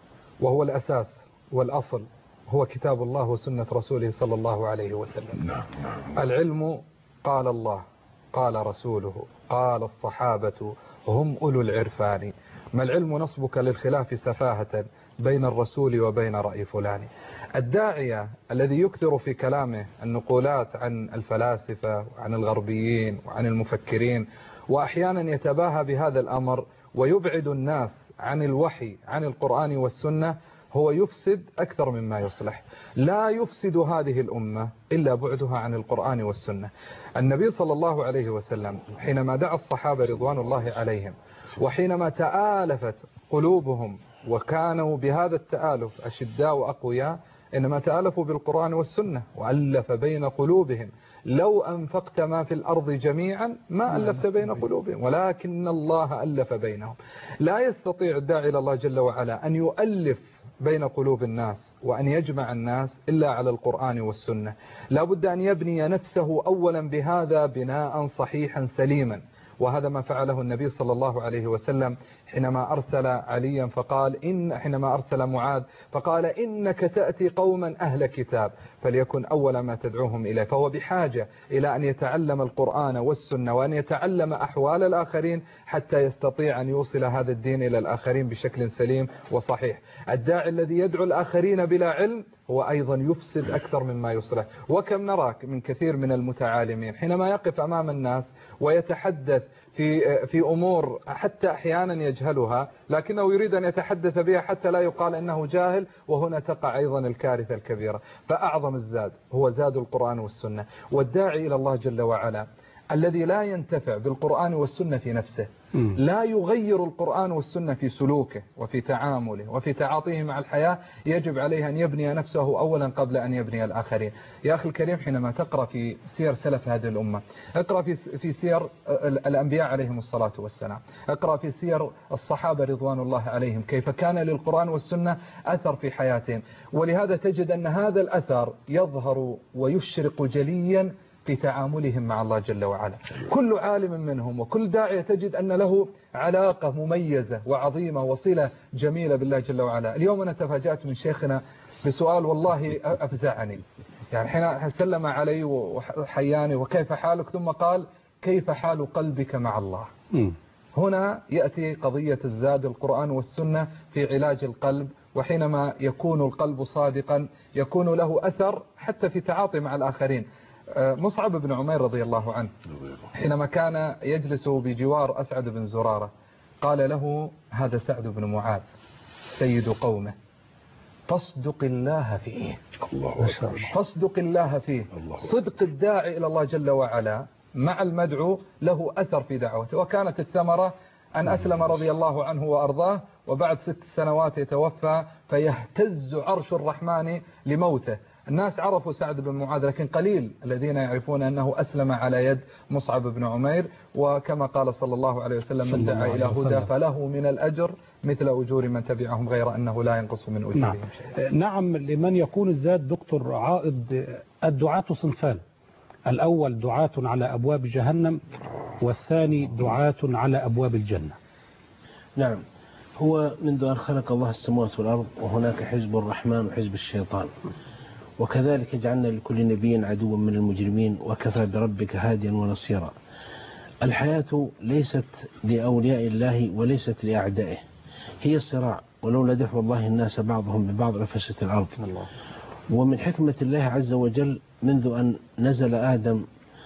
وهو الأساس والأصل هو كتاب الله وسنة رسوله صلى الله عليه وسلم. العلم قال الله، قال رسوله، قال الصحابة، هم أولو العرفان. ما العلم نصبك للخلاف سفاهة بين الرسول وبين رأي فلان. الداعية الذي يكثر في كلامه النقولات عن الفلاسفة وعن الغربيين وعن المفكرين، وأحيانا يتباهى بهذا الأمر ويبعد الناس عن الوحي عن القرآن والسنة، هو يفسد أكثر مما يصلح. لا يفسد هذه الأمة إلا بعدها عن القرآن والسنة. النبي صلى الله عليه وسلم حينما دعا الصحابة رضوان الله عليهم، وحينما تآلفت قلوبهم وكانوا بهذا التآلف أشداء وأقوياء، إنما تآلفوا بالقرآن والسنة وألف بين قلوبهم. لو أنفقت ما في الأرض جميعا ما ألفت بين قلوبهم ولكن الله ألف بينهم. لا يستطيع الداعي إلى الله جل وعلا أن يؤلف بين قلوب الناس وأن يجمع الناس إلا على القرآن والسنة. لا بد أن يبني نفسه أولا بهذا بناء صحيحا سليما، وهذا ما فعله النبي صلى الله عليه وسلم حينما أرسل عليا فقال إن حينما أرسل معاذ فقال إنك تأتي قوما أهل كتاب فليكن أول ما تدعوهم إليه. فهو بحاجة إلى أن يتعلم القرآن والسنة وأن يتعلم أحوال الآخرين حتى يستطيع أن يوصل هذا الدين إلى الآخرين بشكل سليم وصحيح. الداعي الذي يدعو الآخرين بلا علم هو أيضا يفسد أكثر مما يصلح. وكم نرى من كثير من المتعالمين حينما يقف أمام الناس ويتحدث في في أمور حتى أحيانا يجهلها، لكنه يريد أن يتحدث بها حتى لا يقال أنه جاهل، وهنا تقع أيضا الكارثة الكبيرة. فأعظم الزاد هو زاد القرآن والسنة. والداعي إلى الله جل وعلا الذي لا ينتفع بالقرآن والسنة في نفسه، لا يغير القرآن والسنة في سلوكه وفي تعامله وفي تعاطيه مع الحياة، يجب عليه أن يبني نفسه أولا قبل أن يبني الآخرين. يا أخي الكريم، حينما تقرأ في سير سلف هذه الأمة، اقرأ في في سير الأنبياء عليهم الصلاة والسلام، اقرأ في سير الصحابة رضوان الله عليهم كيف كان للقرآن والسنة أثر في حياتهم. ولهذا تجد أن هذا الأثر يظهر ويشرق جليا في تعاملهم مع الله جل وعلا. كل عالم منهم وكل داعية تجد أن له علاقة مميزة وعظيمة وصلة جميلة بالله جل وعلا. اليوم أنا تفاجأت من شيخنا بسؤال والله أفزعني، يعني حين سلم علي وحياني وكيف حالك، ثم قال كيف حال قلبك مع الله. هنا يأتي قضية الزاد القرآن والسنة في علاج القلب، وحينما يكون القلب صادقا يكون له أثر حتى في تعاطي مع الآخرين. مصعب بن عمير رضي الله عنه حينما كان يجلس بجوار أسعد بن زرارة قال له هذا سعد بن معاذ سيد قومه فاصدق الله فيه، فاصدق الله فيه. صدق الداعي إلى الله جل وعلا مع المدعو له أثر في دعوته. وكانت الثمرة أن أسلم رضي الله عنه وأرضاه، وبعد ست سنوات يتوفى فيهتز عرش الرحمن لموته. الناس عرفوا سعد بن معاذ، لكن قليل الذين يعرفون أنه أسلم على يد مصعب بن عمير. وكما قال صلى الله عليه وسلم: من دعا إلى هدى فله من الأجر مثل أجور من تبعهم غير أنه لا ينقص من أجورهم نعم. شيئا. نعم، لمن يكون الزاد دكتور عائض، الدعاة صنفان: الأول دعاة على أبواب جهنم، والثاني دعاة على أبواب الجنة. نعم، هو منذ أن خلق الله السماوات والأرض وهناك حزب الرحمن وحزب الشيطان، وكذلك جعلنا لكل نبي عدوا من المجرمين وكفى بربك هاديا ونصيرا. الحياة ليست لأولياء الله وليست لأعدائه، هي صراع، ولولا دفع الله الناس بعضهم ببعض لفسدت الأرض. ومن حكمة الله عز وجل منذ أن نزل آدم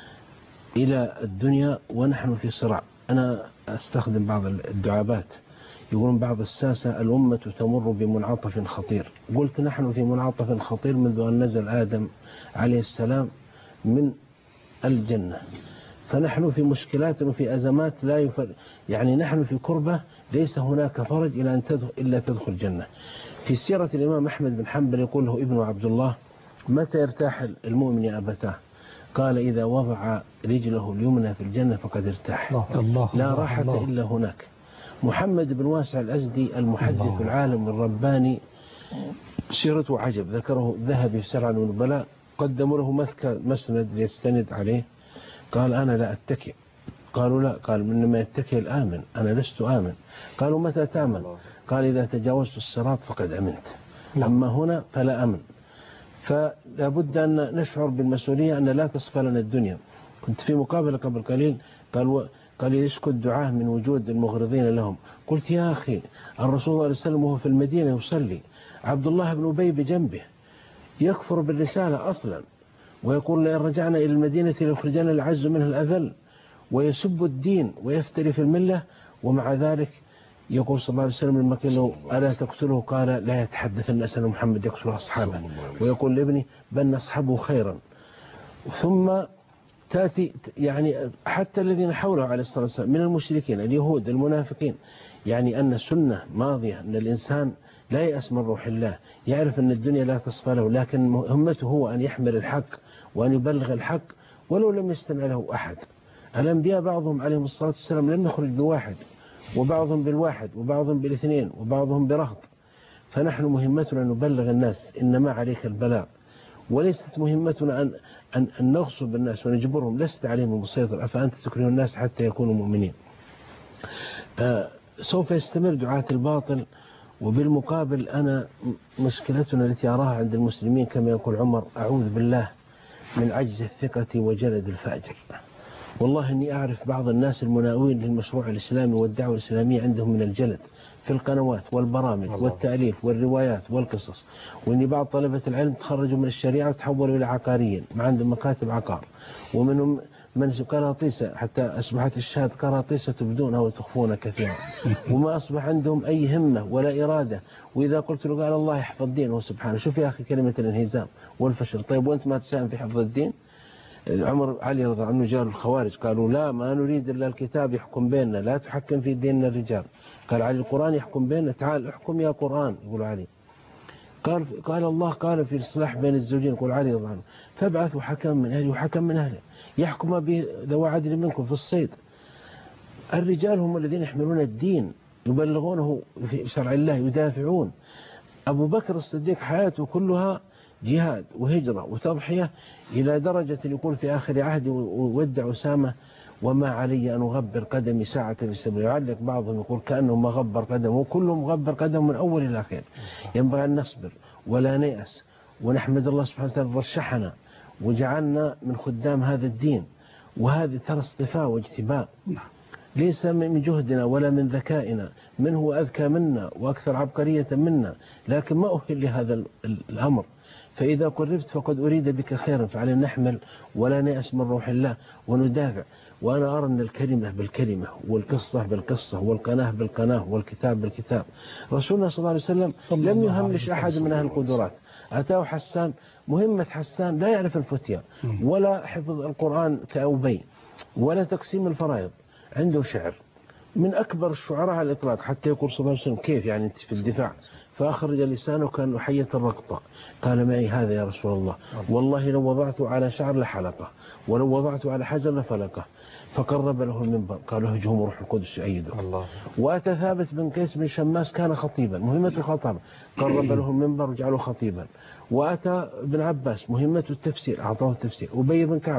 إلى الدنيا ونحن في صراع. أنا أستخدم بعض الدعابات، يقولون بعض الساسة: الأمة تمر بمنعطف خطير. قلت نحن في منعطف خطير منذ أن نزل آدم عليه السلام من الجنة، فنحن في مشكلات وفي أزمات لا يفر... يعني نحن في كربة ليس هناك فرج إلا أن تدخل إلا تدخل الجنة. في سيرة الإمام أحمد بن حنبل يقول له ابن عبد الله: متى يرتاح المؤمن يا أبتاه؟ قال: إذا وضع رجله اليمنى في الجنة فقد ارتاح. الله لا الله راحة الله. إلا هناك. محمد بن واسع الأزدي المحدث الله. العالم الرباني سيرته عجب، ذكره الذهبي في سير النبلاء. قدموا له مسند ليستند عليه، قال: أنا لا أتكئ. قالوا: لا. قال: إنما يتكئ الآمن، أنا لست آمن. قالوا: متى تأمن؟ قال: إذا تجاوزت الصراط فقد أمنت، أما هنا فلا أمن. فلا بد أن نشعر بالمسؤولية، أن لا تصفى لنا الدنيا. كنت في مقابلة قبل قليل، قال قال يشكو الدعاة من وجود المغرضين لهم. قلت: يا أخي، الرسول صلى الله عليه وسلم وهو في المدينة يصلي، عبد الله بن أبي بجنبه يكفر بالرسالة أصلا، ويقول: لئن رجعنا إلى المدينة ليخرجنا العز منها الأذل، ويسب الدين ويفتري في الملة، ومع ذلك يقول صلى الله عليه وسلم لما قال له: ألا تقتله؟ قال: لا يتحدث الناس أن محمد يقتل أصحابه. ويقول لابني: بل نصحبه خيرا. ثم تأتي يعني حتى الذين حوله عليه الصلاة والسلام من المشركين اليهود المنافقين، يعني أن السنة ماضية، أن الإنسان لا يأس من روح الله، يعرف أن الدنيا لا تصفى له، لكن مهمته هو أن يحمل الحق وأن يبلغ الحق ولو لم يستمع له أحد. الأنبياء بعضهم عليهم الصلاة والسلام لم يخرج بواحد، وبعضهم بالواحد، وبعضهم بالاثنين، وبعضهم برهط. فنحن مهمتنا أن نبلغ الناس، إنما عليك البلاغ، وليست مهمتنا أن, أن, أن نغصب الناس ونجبرهم، لست عليهم المسيطر، أفأنت تكره الناس حتى يكونوا مؤمنين. آه سوف يستمر دعاة الباطل، وبالمقابل أنا مشكلتنا التي أراها عند المسلمين كما يقول عمر: أعوذ بالله من عجز الثقة وجلد الفاجر. والله إني أعرف بعض الناس المناوين للمشروع الإسلامي والدعوة الإسلامية عندهم من الجلد في القنوات والبرامج والتأليف والروايات والقصص، وإني بعض طلبة العلم تخرجوا من الشريعة وتحولوا إلى عقاريين، ما عندهم مكاتب عقار، ومنهم من قراطيسة حتى أصبحت الشهادة قراطيسة تبدونها وتخفونها كثيرا، وما أصبح عندهم أي همة ولا إرادة. وإذا قلت له قال: الله يحفظ دينه سبحانه. شوف يا أخي كلمة الانهزام والفشل. طيب وأنت ما تساهم في حفظ الدين؟ عمر علي رضي الله عنه جاء الخوارج قالوا: لا، ما نريد إلا الكتاب يحكم بيننا، لا تحكم في ديننا الرجال. قال علي: القرآن يحكم بيننا، تعال احكم يا قرآن. يقول علي. قال قال الله قال في الإصلاح بين الزوجين، يقول علي رضي الله عنه: فابعثوا حكم من أهله وحكم من أهله يحكم به ذو عدل منكم في الصيد. الرجال هم الذين يحملون الدين، يبلغونه في شرع الله، يدافعون. أبو بكر الصديق حياته كلها جهاد وهجرة وتضحية، إلى درجة يقول في آخر عهد ودع أسامة: وما علي أن أغبر قدمي ساعة في سبيل. يعلق بعضهم يقول كأنه ما غبر قدمه، وكلهم غبر قدمه من أول إلى آخر. ينبغي أن نصبر ولا نيأس، ونحمد الله سبحانه وتعالى رشحنا وجعلنا من خدام هذا الدين، وهذه ترى اصطفاء واجتباء، ليس من جهدنا ولا من ذكائنا، من هو أذكى منا وأكثر عبقرية منا، لكن ما أهل لهذا الأمر. فإذا قربت فقد أريد بك خيرا، فعلينا نحمل ولا نيأس من روح الله وندافع. وأنا أرى أن الكلمة بالكلمة والقصة بالقصة والقناة بالقناة والكتاب بالكتاب. رسولنا صلى الله عليه وسلم لم يهمش أحد من أهل القدرات. أتاه حسان، مهمة حسان لا يعرف الفتية ولا حفظ القرآن كأوبي ولا تقسيم الفرائض، عنده شعر من أكبر الشعراء على الإطلاق، حتى يقول صلى الله عليه وسلم كيف يعني أنت في الدفاع، فأخرج لسانه كأنه حية الرقطة، قال معي هذا يا رسول الله، والله لو وضعته على شعر لحلقه، ولو وضعته على حجر لفلقه، فقرب له المنبر، قال له هجوم روح القدس يؤيده. الله. وأتى ثابت بن قيس بن شماس كان خطيبا، مهمته الخطابة، قرب له المنبر وجعله خطيبا. وأتى ابن عباس مهمته التفسير، أعطاه التفسير. أبي بن كعب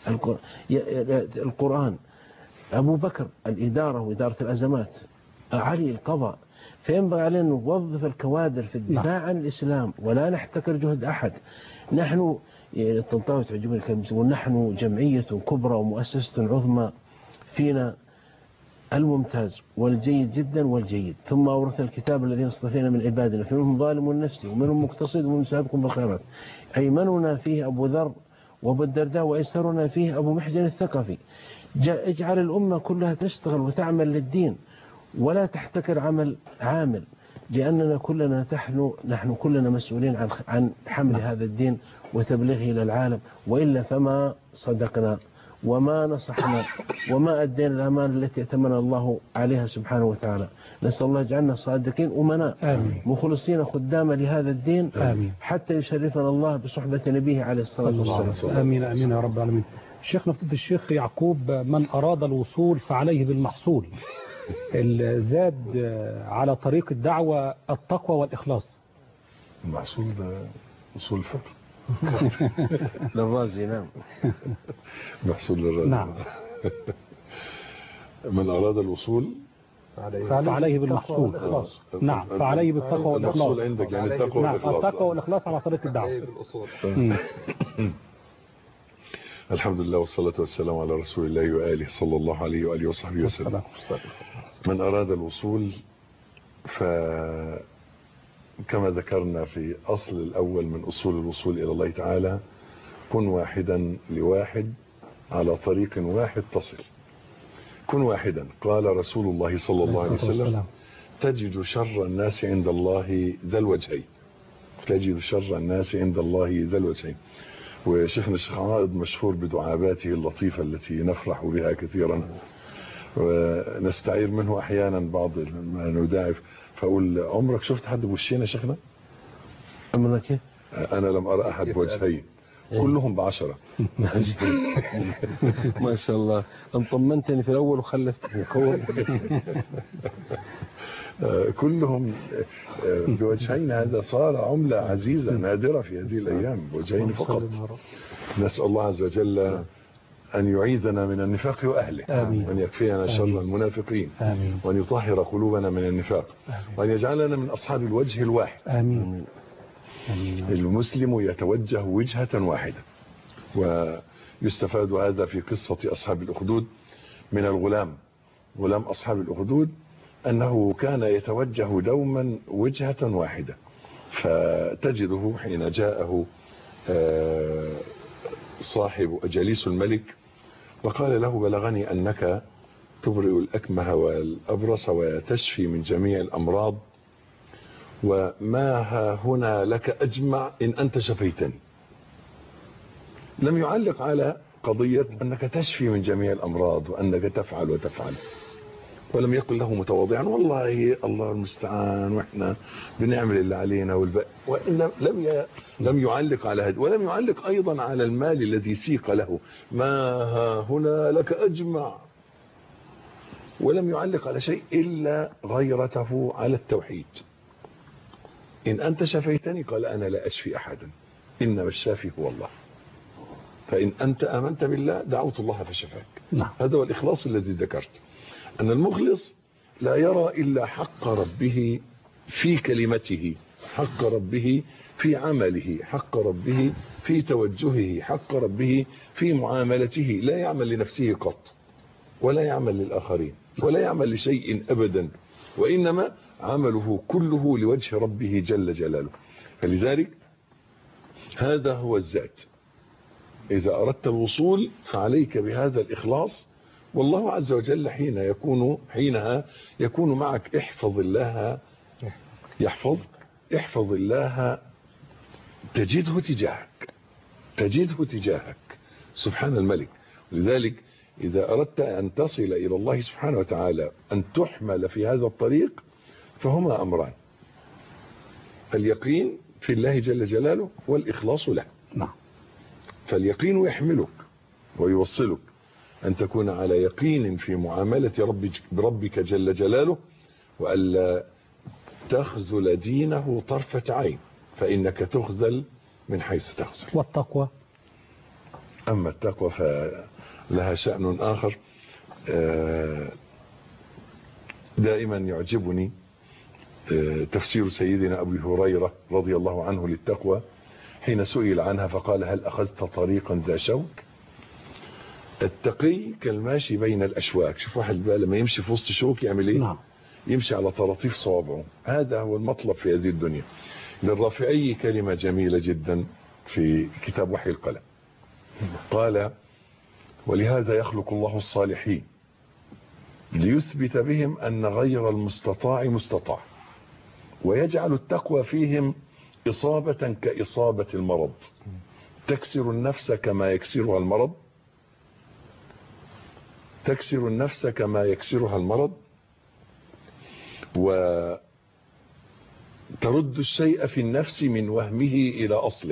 القرآن. أبو بكر الإدارة وإدارة الأزمات. علي القضاء. فينبغي علينا أن نوظف الكوادر في الدفاع عن الإسلام ولا نحتكر جهد أحد. نحن الطنطاوي تعجبني الكلمة، ونحن جمعية كبرى ومؤسسة عظمى، فينا الممتاز والجيد جدا والجيد، ثم أورث الكتاب الذين اصطفينا من عبادنا، فمنهم ظالم لنفسه ومنهم مقتصد ومنهم سابق بالخيرات. أيمننا فيه أبو ذر وأبو الدرداء، وأيسرنا فيه أبو محجن الثقفي. اجعل الأمة كلها تشتغل وتعمل للدين ولا تحتكر عمل عامل، لأننا كلنا نحن نحن كلنا مسؤولين عن عن حمل هذا الدين وتبليغه إلى العالم، وإلا فما صدقنا وما نصحنا وما أدينا الأمانة التي ائتمننا الله عليها سبحانه وتعالى. نسأل الله يجعلنا صادقين أمناء مخلصين خداما لهذا الدين، آمين. حتى يشرفنا الله بصحبة نبيه عليه الصلاة والسلام. آمين آمين يا رب العالمين. الشيخ نفضل الشيخ يعقوب، من أراد الوصول فعليه بالمحصول. الزاد على طريق الدعوة التقوى والإخلاص. المحصول ده وصول الفقر. للرازي. نعم. محصول للرازي. نعم. من أراد الوصول فعليه بالمحصول. نعم، فعليه بالتقوى والإخلاص. المحصول عندك يعني التقوى نعم، والإخلاص. التقوى والإخلاص على طريق الدعوة. الحمد لله والصلاة والسلام على رسول الله وآله صلى الله عليه وآله وصحبه وسلم. من أراد الوصول فكما ذكرنا في أصل الأول من أصول الوصول إلى الله تعالى، كن واحدا لواحد على طريق واحد تصل. كن واحدا. قال رسول الله صلى الله عليه وسلم: تجد شر الناس عند الله ذا الوجهين. تجد شر الناس عند الله ذا الوجهين. وشيخنا الشيخ عائض مشهور بدعاباته اللطيفة التي نفرح بها كثيرا، ونستعير منه أحيانا بعض ما نداعف، فأقول: عمرك شفت حد بوشين يا شيخنا؟ أمرك؟ أنا لم أرى أحد بوجهين، كلهم بعشرة. ما شاء الله، انطمنتني في الأول وخلفتني قوة. كلهم بوجهين، هذا صار عملة عزيزة نادرة في هذه الأيام، بوجهين فقط. نسأل الله عز وجل أن يعيذنا من النفاق وأهله، وأن يكفينا شر المنافقين، آمين. وأن يطهر قلوبنا من النفاق، آمين. وأن يجعلنا من أصحاب الوجه الواحد، آمين. آمين. المسلم يتوجه وجهة واحدة. ويستفاد هذا في قصة أصحاب الأخدود من الغلام، غلام أصحاب الأخدود، أنه كان يتوجه دوما وجهة واحدة. فتجده حين جاءه صاحب جليس الملك وقال له: بلغني أنك تبرئ الأكمه والأبرص وتشفي من جميع الأمراض، وما ها هنا لك أجمع إن أنت شفيتني. لم يعلق على قضية أنك تشفي من جميع الأمراض وأنك تفعل وتفعل، ولم يقل له متواضعا: والله الله المستعان وإحنا بنعمل اللي علينا والباقي. وإن لم لم يعلق على هذا، ولم يعلق أيضا على المال الذي سيق له: ما ها هنا لك أجمع. ولم يعلق على شيء إلا غيرته على التوحيد. إن أنت شفيتني، قال: أنا لا أشفي أحدا، إنما الشافي هو الله. فإن أنت آمنت بالله دعوت الله فشفاك. نعم. هذا هو الإخلاص الذي ذكرت، أن المخلص لا يرى إلا حق ربه في كلمته، حق ربه في عمله، حق ربه في توجهه، حق ربه في معاملته. لا يعمل لنفسه قط، ولا يعمل للآخرين، ولا يعمل لشيء أبدا، وإنما عمله كله لوجه ربه جل جلاله. فلذلك هذا هو الذات. إذا أردت الوصول فعليك بهذا الإخلاص، والله عز وجل حين يكون حينها يكون معك. احفظ الله يحفظ احفظ الله تجده تجاهك، تجده تجاهك، سبحان الملك. لذلك إذا أردت أن تصل إلى الله سبحانه وتعالى أن تحمل في هذا الطريق فهما أمران: اليقين في الله جل جلاله والإخلاص له. نعم. فاليقين يحملك ويوصلك أن تكون على يقين في معاملة ربك بربك جل جلاله، وألا تخذل دينه طرفة عين، فإنك تخذل من حيث تخذل. والتقوى؟ أما التقوى فلها شأن آخر. دائما يعجبني تفسير سيدنا أبي هريرة رضي الله عنه للتقوى حين سئل عنها فقال: هل أخذت طريقا ذا شوك؟ التقي كالماشي بين الأشواك. شوف واحد بقى لما يمشي في وسط شوك يعمل ايه؟ نعم. يمشي على طراطيف صوابعه. هذا هو المطلب في هذه الدنيا. للرافعي كلمة جميلة جدا في كتاب وحي القلم، قال: ولهذا يخلق الله الصالحين ليثبت بهم أن غير المستطاع مستطاع، ويجعل التقوى فيهم إصابة كإصابة المرض، تكسر النفس كما يكسرها المرض تكسر النفس كما يكسرها المرض وترد الشيء في النفس من وهمه إلى أصله،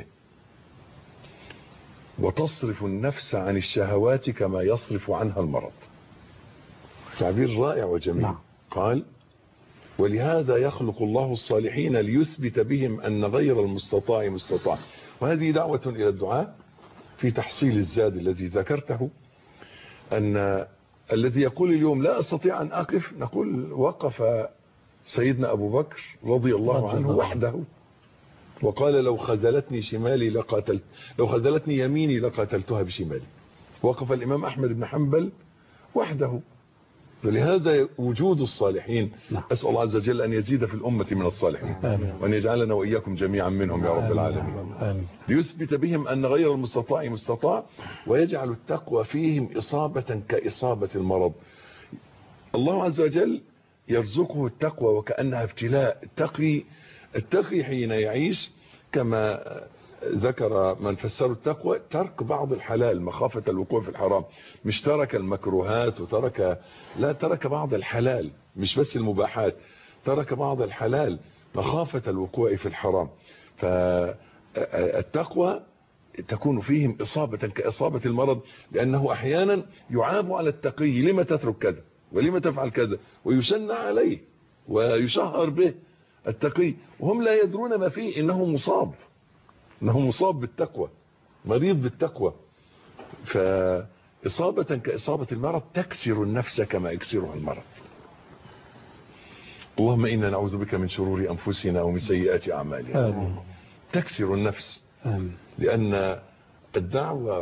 وتصرف النفس عن الشهوات كما يصرف عنها المرض. تعبير رائع وجميل. نعم. قال: ولهذا يخلق الله الصالحين ليثبت بهم أن غير المستطاع مستطاع. وهذه دعوة إلى الدعاء في تحصيل الزاد الذي ذكرته، أن الذي يقول اليوم لا أستطيع أن أقف، نقول: وقف سيدنا أبو بكر رضي الله عنه وحده وقال: لو خذلتني شمالي لقاتلت لو خذلتني يميني لقاتلتها بشمالي. وقف الإمام أحمد بن حنبل وحده. فلهذا وجود الصالحين، أسأل الله عز وجل أن يزيد في الأمة من الصالحين، وأن يجعلنا وإياكم جميعا منهم يا رب العالمين. ليثبت بهم أن غير المستطاع مستطاع، ويجعل التقوى فيهم إصابة كإصابة المرض. الله عز وجل يرزقه التقوى وكأنها ابتلاء. التقي التقي حين يعيش كما ذكر من فسروا التقوى: ترك بعض الحلال مخافة الوقوع في الحرام. مش ترك المكروهات وترك لا ترك بعض الحلال، مش بس المباحات، ترك بعض الحلال مخافة الوقوع في الحرام. فالتقوى تكون فيهم إصابة كإصابة المرض، لأنه أحيانا يعاب على التقي: لما تترك كذا ولما تفعل كذا، ويشنع عليه ويشهر به التقي، وهم لا يدرون ما فيه، إنه مصاب انه مصاب بالتقوى، مريض بالتقوى. فإصابة كإصابة المرض تكسر النفس كما يكسرها المرض. اللهم إنا نعوذ بك من شرور أنفسنا ومن سيئات أعمالنا. آمين. تكسر النفس. آمين. لأن الدعوة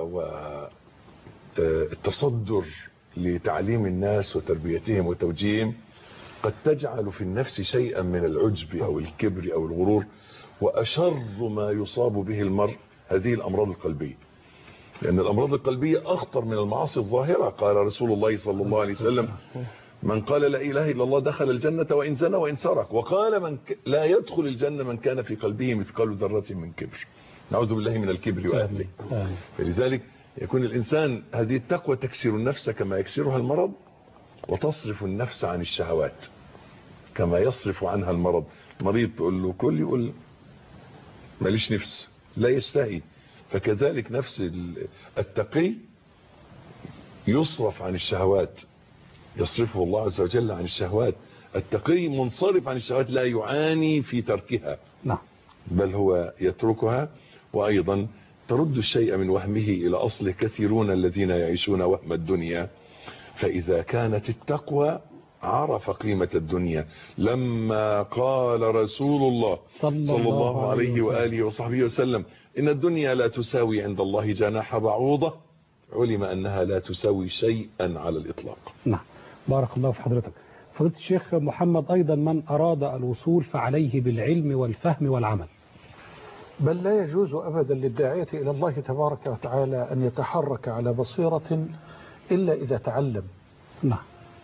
والتصدر لتعليم الناس وتربيتهم وتوجيههم قد تجعل في النفس شيئا من العجب أو الكبر أو الغرور. وأشر ما يصاب به المرء هذه الأمراض القلبية، لأن الأمراض القلبية أخطر من المعاصي الظاهرة. قال رسول الله صلى الله عليه وسلم: من قال لا إله إلا الله دخل الجنة وإن زنى وإن سرق. وقال: من لا يدخل الجنة من كان في قلبه مثقال ذرة من كبر. نعوذ بالله من الكبر وأهله. فلذلك يكون الإنسان هذه التقوى تكسر النفس كما يكسرها المرض، وتصرف النفس عن الشهوات كما يصرف عنها المرض. مريض تقول له كل، يقول ماليش نفس، لا يشتهي. فكذلك نفس التقي يصرف عن الشهوات، يصرفه الله عز وجل عن الشهوات. التقي منصرف عن الشهوات، لا يعاني في تركها، نعم، بل هو يتركها. وأيضا ترد الشيء من وهمه إلى أصله. كثيرون الذين يعيشون وهم الدنيا، فإذا كانت التقوى عرف قيمة الدنيا. لما قال رسول الله صلى الله عليه وآله وصحبه وسلم: إن الدنيا لا تساوي عند الله جناح بعوضة، علم أنها لا تساوي شيئا على الإطلاق. نعم، بارك الله في حضرتك. فضيلة الشيخ محمد، أيضا من أراد الوصول فعليه بالعلم والفهم والعمل. بل لا يجوز أبدا للداعية إلى الله تبارك وتعالى أن يتحرك على بصيرة إلا إذا تعلم. نعم.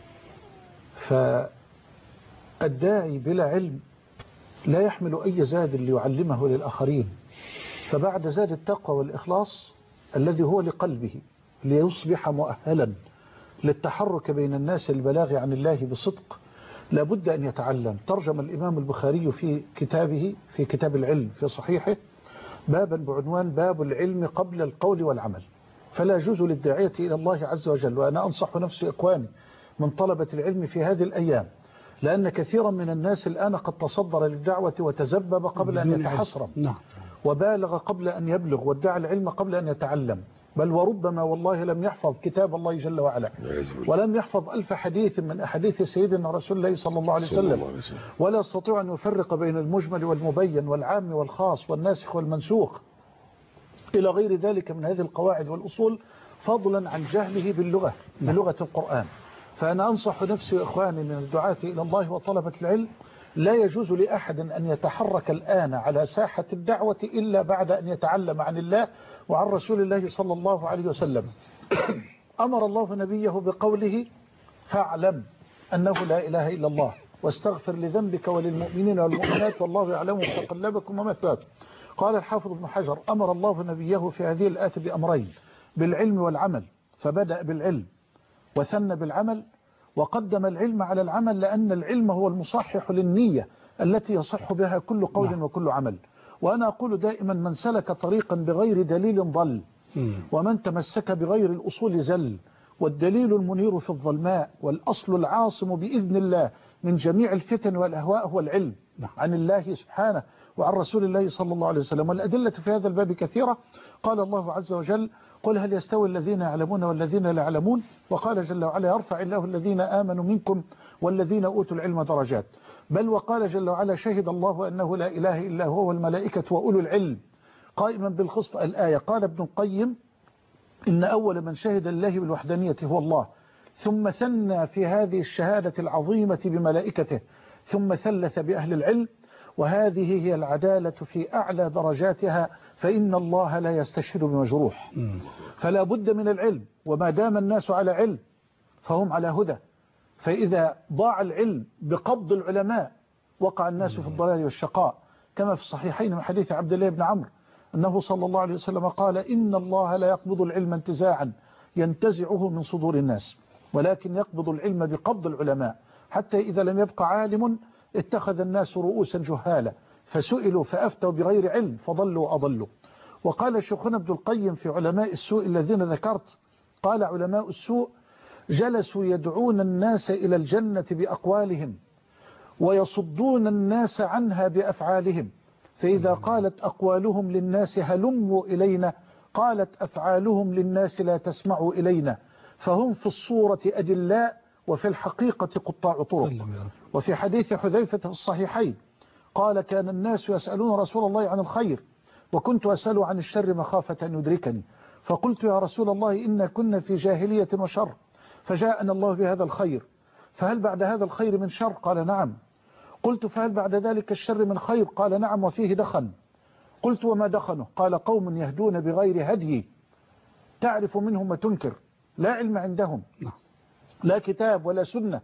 فالداعي بلا علم لا يحمل أي زاد ليعلمه للآخرين. فبعد زاد التقوى والإخلاص الذي هو لقلبه ليصبح مؤهلا للتحرك بين الناس البلاغ عن الله بصدق لابد أن يتعلم. ترجم الإمام البخاري في كتابه في كتاب العلم في صحيحه بابا بعنوان باب العلم قبل القول والعمل. فلا يجوز للداعية إلى الله عز وجل، وأنا أنصح نفسي إخواني من طلبة العلم في هذه الأيام، لأن كثيرا من الناس الآن قد تصدر للدعوة وتزبب قبل أن يتحصرم وبالغ قبل أن يبلغ وادعى العلم قبل أن يتعلم، بل وربما والله لم يحفظ كتاب الله جل وعلا ولم يحفظ ألف حديث من أحاديث سيدنا رسول الله صلى الله عليه وسلم، ولا يستطيع أن يفرق بين المجمل والمبين والعام والخاص والناسخ والمنسوخ إلى غير ذلك من هذه القواعد والأصول، فضلا عن جهله باللغة بلغة القرآن. فأنا أنصح نفسي وإخواني من الدعاة إلى الله وطلبة العلم، لا يجوز لأحد أن يتحرك الآن على ساحة الدعوة إلا بعد أن يتعلم عن الله وعن رسول الله صلى الله عليه وسلم. أمر الله نبيه بقوله فاعلم أنه لا إله إلا الله واستغفر لذنبك وللمؤمنين والمؤمنات والله يعلم متقلبكم ومثواكم. قال الحافظ ابن حجر أمر الله نبيه في هذه الآية بأمرين، بالعلم والعمل، فبدأ بالعلم وثنى بالعمل وقدم العلم على العمل، لأن العلم هو المصحح للنية التي يصح بها كل قول وكل عمل. وأنا أقول دائما من سلك طريقا بغير دليل ضل، ومن تمسك بغير الأصول زل، والدليل المنير في الظلماء والأصل العاصم بإذن الله من جميع الفتن والأهواء هو العلم عن الله سبحانه وعن رسول الله صلى الله عليه وسلم. والأدلة في هذا الباب كثيرة. قال الله عز وجل قل هل يستوي الذين يعلمون والذين لا يعلمون، وقال جل وعلا يرفع الله الذين آمنوا منكم والذين أوتوا العلم درجات، بل وقال جل وعلا شهد الله أنه لا إله إلا هو والملائكة وأولو العلم قائما بالقسط. الآية قال ابن القيم إن أول من شهد الله بالوحدانية هو الله، ثم ثنى في هذه الشهادة العظيمة بملائكته، ثم ثلث بأهل العلم، وهذه هي العدالة في أعلى درجاتها، فإن الله لا يستشهد بمجروح. فلا بد من العلم، وما دام الناس على علم فهم على هدى. فإذا ضاع العلم بقبض العلماء وقع الناس في الضلال والشقاء، كما في الصحيحين من حديث عبد الله بن عمرو أنه صلى الله عليه وسلم قال إن الله لا يقبض العلم انتزاعا ينتزعه من صدور الناس، ولكن يقبض العلم بقبض العلماء، حتى إذا لم يبقى عالم اتخذ الناس رؤوسا جهالا فسئلوا فأفتوا بغير علم فضلوا وأضلوا. وقال شيخنا ابن القيم في علماء السوء الذين ذكرت، قال علماء السوء جلسوا يدعون الناس إلى الجنة بأقوالهم ويصدون الناس عنها بأفعالهم، فإذا قالت أقوالهم للناس هلموا إلينا قالت أفعالهم للناس لا تسمعوا إلينا، فهم في الصورة أدلاء وفي الحقيقة قطاع طرق. وفي حديث حذيفة في الصحيحين قال كان الناس يسألون رسول الله عن الخير وكنت أسأل عن الشر مخافة أن يدركني، فقلت يا رسول الله إنا كنا في جاهلية وشر فجاءنا الله بهذا الخير، فهل بعد هذا الخير من شر؟ قال نعم. قلت فهل بعد ذلك الشر من خير؟ قال نعم وفيه دخن. قلت وما دخنه؟ قال قوم يهدون بغير هدي تعرف منهم ما تنكر، لا علم عندهم لا كتاب ولا سنة،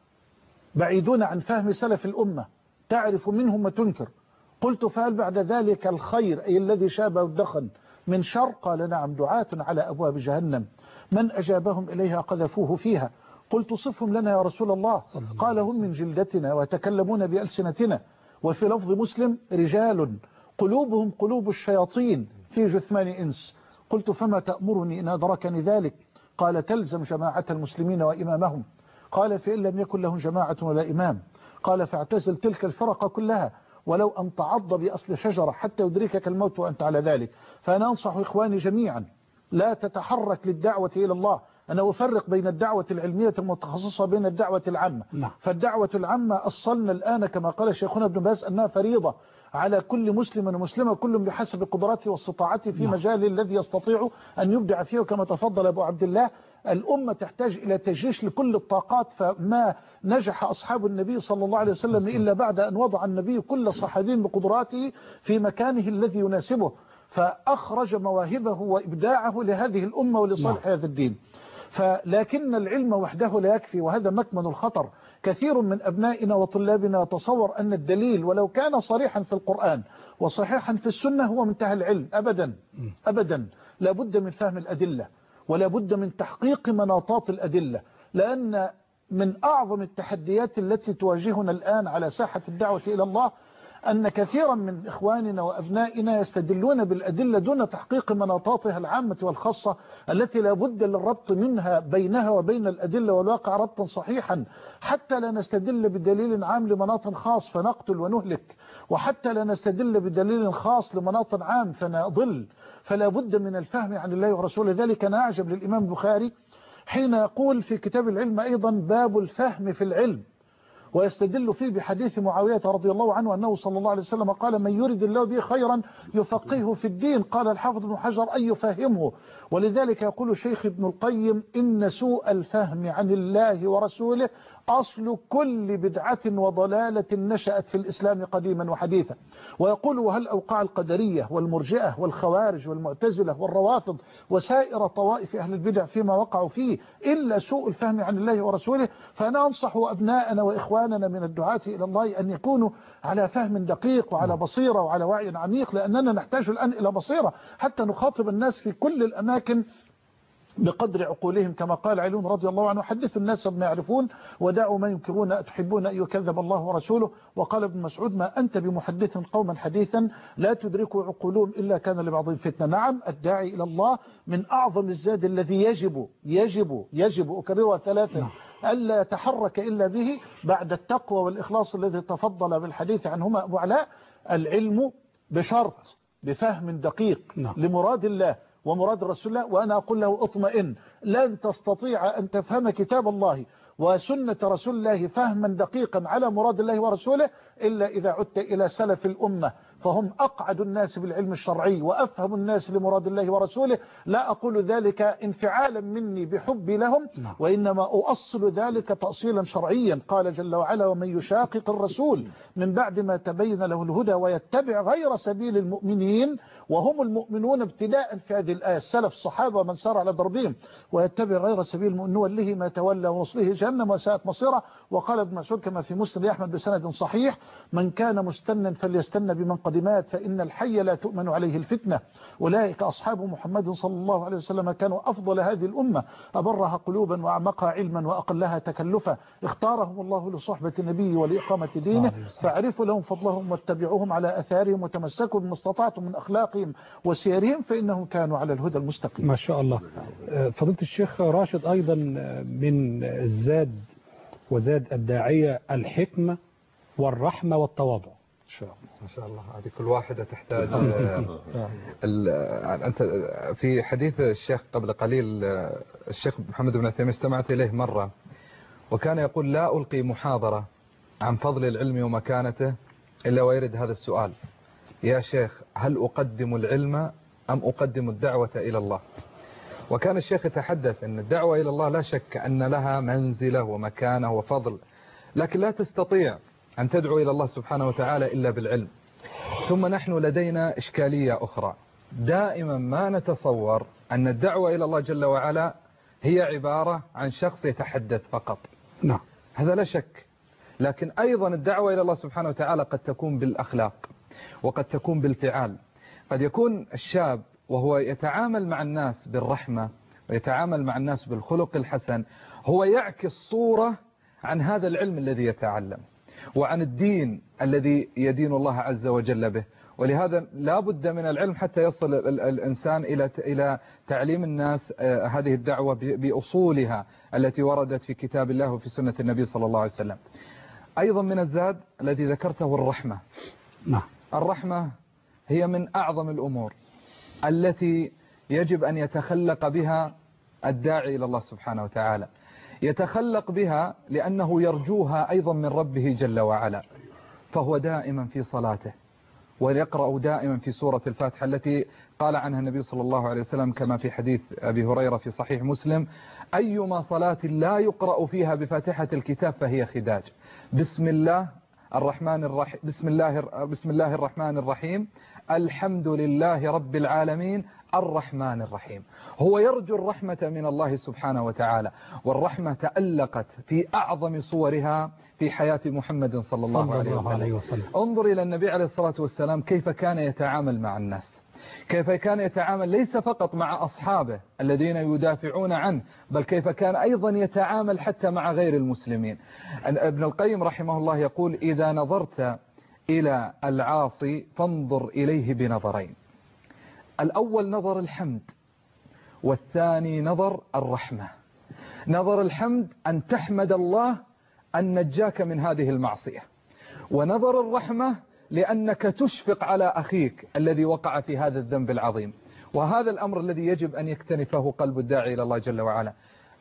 بعيدون عن فهم سلف الأمة، تعرف منهم ما تنكر. قلت فهل بعد ذلك الخير أي الذي شابه الدخن من شر؟ قال نعم دعاة على أبواب جهنم من أجابهم إليها قذفوه فيها. قلت صفهم لنا يا رسول الله؟ قال هم من جلدتنا ويتكلمون بألسنتنا، وفي لفظ مسلم رجال قلوبهم قلوب الشياطين في جثمان إنس. قلت فما تأمرني إن أدركني ذلك؟ قال تلزم جماعة المسلمين وإمامهم. قال فإن لم يكن لهم جماعة ولا إمام قال فاعتزل تلك الفرق كلها ولو أن تعض بأصل شجرة حتى يدركك الموت وأنت على ذلك. فأنا أنصح إخواني جميعا لا تتحرك للدعوة إلى الله. أنا أفرق بين الدعوة العلمية المتخصصة وبين الدعوة العامة. فالدعوة العامة أصلنا الآن كما قال شيخنا ابن باز أنها فريضة على كل مسلم ومسلمة كل بحسب قدراته واستطاعته في مجال الذي يستطيع أن يبدع فيه. وكما تفضل أبو عبد الله الأمة تحتاج إلى تجيش لكل الطاقات، فما نجح أصحاب النبي صلى الله عليه وسلم إلا بعد أن وضع النبي كل صحابي بقدراته في مكانه الذي يناسبه، فأخرج مواهبه وإبداعه لهذه الأمة ولصالح هذا الدين. فلكن العلم وحده لا يكفي، وهذا مكمن الخطر. كثير من أبنائنا وطلابنا يتصور أن الدليل ولو كان صريحا في القرآن وصحيحا في السنة هو منتهى العلم. أبدا أبدا، لابد من فهم الأدلة ولا بد من تحقيق مناطات الأدلة، لأن من أعظم التحديات التي تواجهنا الآن على ساحة الدعوة إلى الله أن كثيرا من إخواننا وأبنائنا يستدلون بالأدلة دون تحقيق مناطاتها العامة والخاصة التي لا بد للربط منها بينها وبين الأدلة والواقع ربطا صحيحا، حتى لا نستدل بدليل عام لمناط خاص فنقتل ونهلك، وحتى لا نستدل بدليل خاص لمناط عام فنضل. فلا بد من الفهم عن الله ورسوله. ذلك أنا أعجب للإمام البخاري حين يقول في كتاب العلم أيضا باب الفهم في العلم، ويستدل فيه بحديث معاوية رضي الله عنه أنه صلى الله عليه وسلم قال من يريد الله به خيرا يفقهه في الدين. قال الحافظ ابن حجر أن يفهمه. ولذلك يقول الشيخ ابن القيم إن سوء الفهم عن الله ورسوله أصل كل بدعة وضلالة نشأت في الإسلام قديما وحديثا. ويقول وهل أوقع القدرية والمرجئة والخوارج والمعتزلة والروافض وسائر طوائف أهل البدع فيما وقعوا فيه إلا سوء الفهم عن الله ورسوله. فأنا أنصح أبناءنا وإخواننا من الدعاة إلى الله أن يكونوا على فهم دقيق وعلى بصيرة وعلى وعي عميق، لأننا نحتاج الآن إلى بصيرة حتى نخاطب الناس في كل الأماكن بقدر عقولهم، كما قال علي رضي الله عنه حدثوا الناس بما يعرفون ودعوا ما ينكرون أتحبون أن يكذب الله ورسوله. وقال ابن مسعود ما أنت بمحدث قوما حديثا لا تدركوا عقولهم إلا كان لبعضهم فتنة. نعم، الداعي إلى الله من أعظم الزاد الذي يجب يجب يجب أكررها ثلاثا ألا يتحرك إلا به بعد التقوى والإخلاص الذي تفضل بالحديث عنهما أبو علاء، العلم بشرط بفهم دقيق لمراد الله ومراد رسول الله. وأنا أقول له اطمئن، لن تستطيع أن تفهم كتاب الله وسنة رسول الله فهما دقيقا على مراد الله ورسوله إلا إذا عدت إلى سلف الأمة، فهم أقعد الناس بالعلم الشرعي وأفهم الناس لمراد الله ورسوله. لا أقول ذلك انفعالا مني بحبي لهم، وإنما أؤصل ذلك تأصيلا شرعيا. قال جل وعلا ومن يشاقق الرسول من بعد ما تبين له الهدى ويتبع غير سبيل المؤمنين وهم المؤمنون ابتداء في هذه الآية السلف الصحابة ومن سار على ضربهم ويتبع غير سبيل المؤمنين نوله ما تولى ونصله جهنم وساءت مصيره. وقال ابن مسعود كما في مسند أحمد بسند صحيح من كان مستنا فليستن بمن قد مات فإن الحي لا تؤمن عليه الفتنة. أولئك أصحاب محمد صلى الله عليه وسلم كانوا أفضل هذه الأمة أبرها قلوبا وأعمقها علما وأقلها تكلفا. اختارهم الله لصحبة النبي ولإقامة دينه فاعرفوا لهم فضلهم واتبعوهم على أثارهم وتمسكوا بما استطعتم من أخلاقهم وسيرهم فإنهم كانوا على الهدى المستقيم. ما شاء الله. فضيلة الشيخ راشد أيضا من الزاد وزاد الداعية الحكمة والرحمة والتواضع. ما شاء الله. هذه كل واحدة تحتاج أنت في حديث الشيخ قبل قليل الشيخ محمد بن عثيمين استمعت إليه مرة وكان يقول لا ألقي محاضرة عن فضل العلم ومكانته إلا ويرد هذا السؤال يا شيخ هل أقدم العلم أم أقدم الدعوة إلى الله؟ وكان الشيخ يتحدث أن الدعوة إلى الله لا شك أن لها منزلة ومكانة وفضل، لكن لا تستطيع أن تدعو إلى الله سبحانه وتعالى إلا بالعلم. ثم نحن لدينا إشكالية أخرى، دائما ما نتصور أن الدعوة إلى الله جل وعلا هي عبارة عن شخص يتحدث فقط. نعم، هذا لا شك، لكن أيضا الدعوة إلى الله سبحانه وتعالى قد تكون بالأخلاق وقد تكون بالفعال. قد يكون الشاب وهو يتعامل مع الناس بالرحمة ويتعامل مع الناس بالخلق الحسن هو يعكس صورة عن هذا العلم الذي يتعلم وعن الدين الذي يدين الله عز وجل به. ولهذا لا بد من العلم حتى يصل الإنسان إلى إلى تعليم الناس هذه الدعوة بأصولها التي وردت في كتاب الله وفي سنة النبي صلى الله عليه وسلم. أيضا من الزاد الذي ذكرته الرحمة. نعم، الرحمة هي من أعظم الأمور التي يجب أن يتخلق بها الداعي إلى الله سبحانه وتعالى. يتخلق بها لأنه يرجوها أيضا من ربه جل وعلا، فهو دائما في صلاته ويقرأ دائما في سورة الفاتحة التي قال عنها النبي صلى الله عليه وسلم كما في حديث أبي هريرة في صحيح مسلم أيما صلاة لا يقرأ فيها بفاتحة الكتاب فهي خداج. بسم الله الرحمن الرحيم بسم الله بسم الله الرحمن الرحيم الحمد لله رب العالمين الرحمن الرحيم. هو يرجو الرحمة من الله سبحانه وتعالى، والرحمة تألقت في أعظم صورها في حياة محمد صلى الله, صلى الله عليه, وسلم. عليه وسلم. انظر إلى النبي عليه الصلاة والسلام كيف كان يتعامل مع الناس. كيف كان يتعامل ليس فقط مع أصحابه الذين يدافعون عنه، بل كيف كان أيضا يتعامل حتى مع غير المسلمين. ابن القيم رحمه الله يقول: إذا نظرت إلى العاصي فانظر إليه بنظرين، الأول نظر الحمد، والثاني نظر الرحمة. نظر الحمد أن تحمد الله أن نجاك من هذه المعصية، ونظر الرحمة لأنك تشفق على أخيك الذي وقع في هذا الذنب العظيم. وهذا الأمر الذي يجب أن يكتنفه قلب الداعي إلى الله جل وعلا.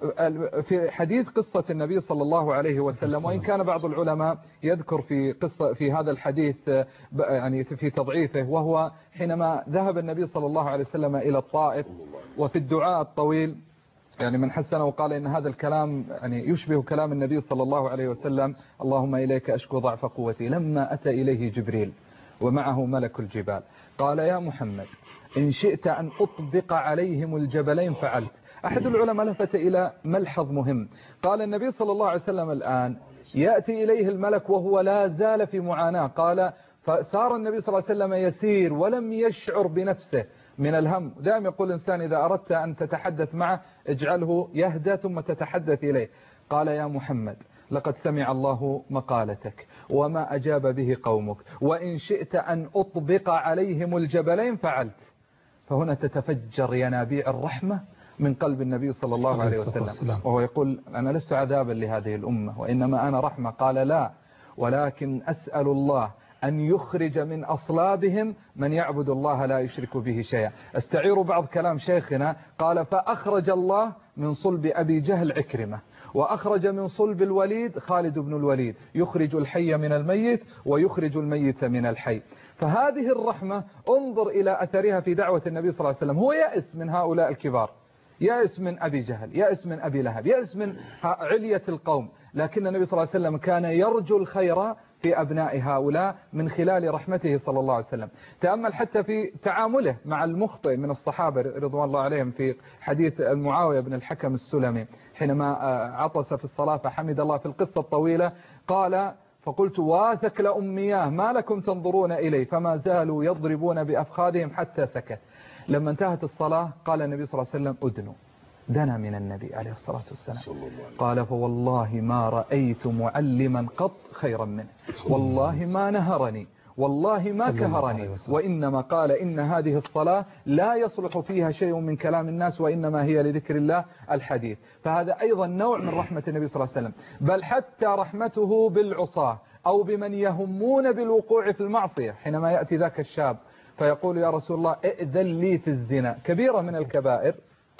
في حديث قصة النبي صلى الله عليه وسلم، وإن كان بعض العلماء يذكر في قصة في هذا الحديث يعني في تضعيفه، وهو حينما ذهب النبي صلى الله عليه وسلم إلى الطائف، وفي الدعاء الطويل يعني من حسنه وقال إن هذا الكلام يعني يشبه كلام النبي صلى الله عليه وسلم: اللهم إليك أشكو ضعف قوتي. لما أتى إليه جبريل ومعه ملك الجبال قال: يا محمد إن شئت أن أطبق عليهم الجبلين فعلت. أحد العلماء لفت إلى ملحظ مهم، قال النبي صلى الله عليه وسلم الآن يأتي إليه الملك وهو لا زال في معاناة، قال فصار النبي صلى الله عليه وسلم يسير ولم يشعر بنفسه من الهم. دائما يقول الإنسان إذا أردت أن تتحدث معه اجعله يهدى ثم تتحدث إليه. قال: يا محمد لقد سمع الله مقالتك وما أجاب به قومك، وإن شئت أن أطبق عليهم الجبلين فعلت. فهنا تتفجر ينابيع الرحمة من قلب النبي صلى الله عليه وسلم، وهو يقول: أنا لست عذابا لهذه الأمة وإنما أنا رحمة. قال: لا، ولكن أسأل الله أن يخرج من أصلابهم من يعبد الله لا يشرك به شيئا. استعير بعض كلام شيخنا، قال: فأخرج الله من صلب أبي جهل عكرمة، وأخرج من صلب الوليد خالد بن الوليد، يخرج الحي من الميت ويخرج الميت من الحي. فهذه الرحمة انظر إلى أثرها في دعوة النبي صلى الله عليه وسلم. هو يأس من هؤلاء الكبار، يأس من أبي جهل، يأس من أبي لهب، يأس من علية القوم، لكن النبي صلى الله عليه وسلم كان يرجو الخير في أبناء هؤلاء من خلال رحمته صلى الله عليه وسلم. تأمل حتى في تعامله مع المخطئ من الصحابة رضوان الله عليهم في حديث معاوية بن الحكم السلمي حينما عطس في الصلاة فحمد الله، في القصة الطويلة قال: فقلت: واثك لأمياه ما لكم تنظرون إلي، فما زالوا يضربون بأفخاذهم حتى سكت. لما انتهت الصلاة قال النبي صلى الله عليه وسلم: أدنوا. دنا من النبي عليه الصلاة والسلام، قال: فوالله ما رأيت معلما قط خيرا منه، والله ما نهرني، والله ما كهرني، وإنما قال: إن هذه الصلاة لا يصلح فيها شيء من كلام الناس وإنما هي لذكر الله الحديث. فهذا أيضا نوع من رحمة النبي صلى الله عليه وسلم، بل حتى رحمته بالعصاة أو بمن يهمون بالوقوع في المعصية. حينما يأتي ذاك الشاب فيقول: يا رسول الله ائذن لي في الزنا، كبيرة من الكبائر،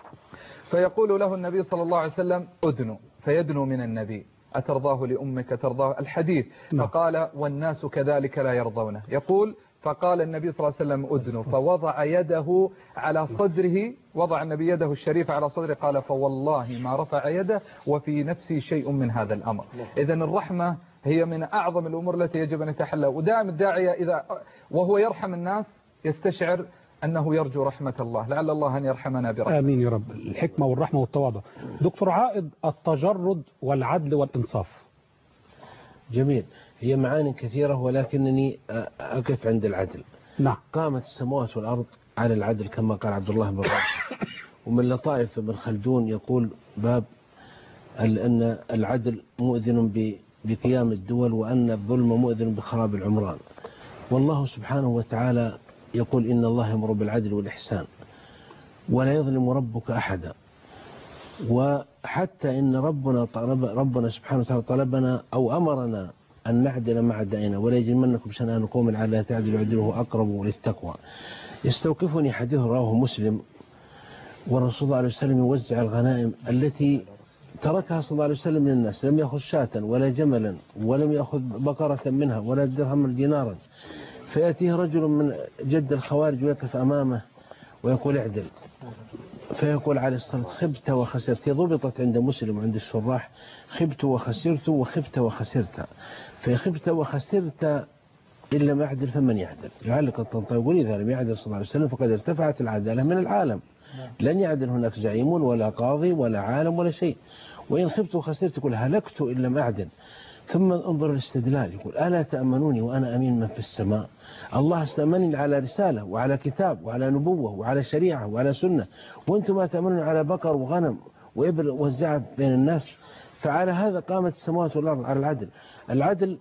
فيقول له النبي صلى الله عليه وسلم: أدنو، فيدنو من النبي: أترضاه لأمك ترضاه، الحديث. فقال: والناس كذلك لا يرضونه. يقول: فقال النبي صلى الله عليه وسلم: أدنو، فوضع يده على صدره، وضع النبي يده الشريفة على صدره، قال: فوالله ما رفع يده وفي نفسي شيء من هذا الأمر. إذن الرحمة هي من أعظم الأمور التي يجب أن يتحلى. ودائما الداعية إذا وهو يرحم الناس يستشعر أنه يرجو رحمة الله، لعل الله أن يرحمنا برحمة. آمين يا رب. الحكمة والرحمة والتواضع. دكتور عائد، التجرد والعدل والإنصاف. جميل، هي معاني كثيرة ولكنني أقف عند العدل. نعم. قامت السماوات والأرض على العدل كما قال عبد الله بن راشد. ومن لطائف ابن خلدون يقول باب أن العدل مؤذن بقيام الدول، وأن الظلم مؤذن بخراب العمران. والله سبحانه وتعالى يقول: إن الله يأمر بالعدل والإحسان ولا يظلم ربك أحدا. وحتى إن ربنا طلب ربنا سبحانه وتعالى طلبنا أو أمرنا أن نعدل مع أعدائنا، ولا يجرمنكم شنآن قوم على لا تعدلوا اعدلوا أقرب للتقوى. يستوقفني حديث رواه مسلم، والرسول صلى الله عليه وسلم يوزع الغنائم التي تركها صلى الله عليه وسلم للناس، لم يأخذ شاة ولا جملا ولم يأخذ بقرة منها ولا درهم دينارا. فيأتيه رجل من جد الخوارج ويقف أمامه ويقول: اعدل. فيقول عليه الصلاة والسلام: خبت وخسرت. ضبطت عند مسلم وعند الشراح: خبت وخسرت وخبت وخسرت. فخبت وخسرت إن لم يعدل فمن يعدل. يعلق الطنطاوي يقول: إذا لم يعدل صلى الله عليه وسلم فقد ارتفعت العدالة من العالم، لن يعدل هناك زعيم ولا قاضي ولا عالم ولا شيء. وإن خبت وخسرت يقول: هلكت إن لم أعدل. ثم انظر الاستدلال، يقول ألا تأمنوني وأنا أمين من في السماء. الله استأمنني على رسالة وعلى كتاب وعلى نبوة وعلى شريعة وعلى سنة، وأنتم ما تأمنون على بقر وغنم وإبل وزعت بين الناس. فعلى هذا قامت السماوات والأرض على العدل. العدل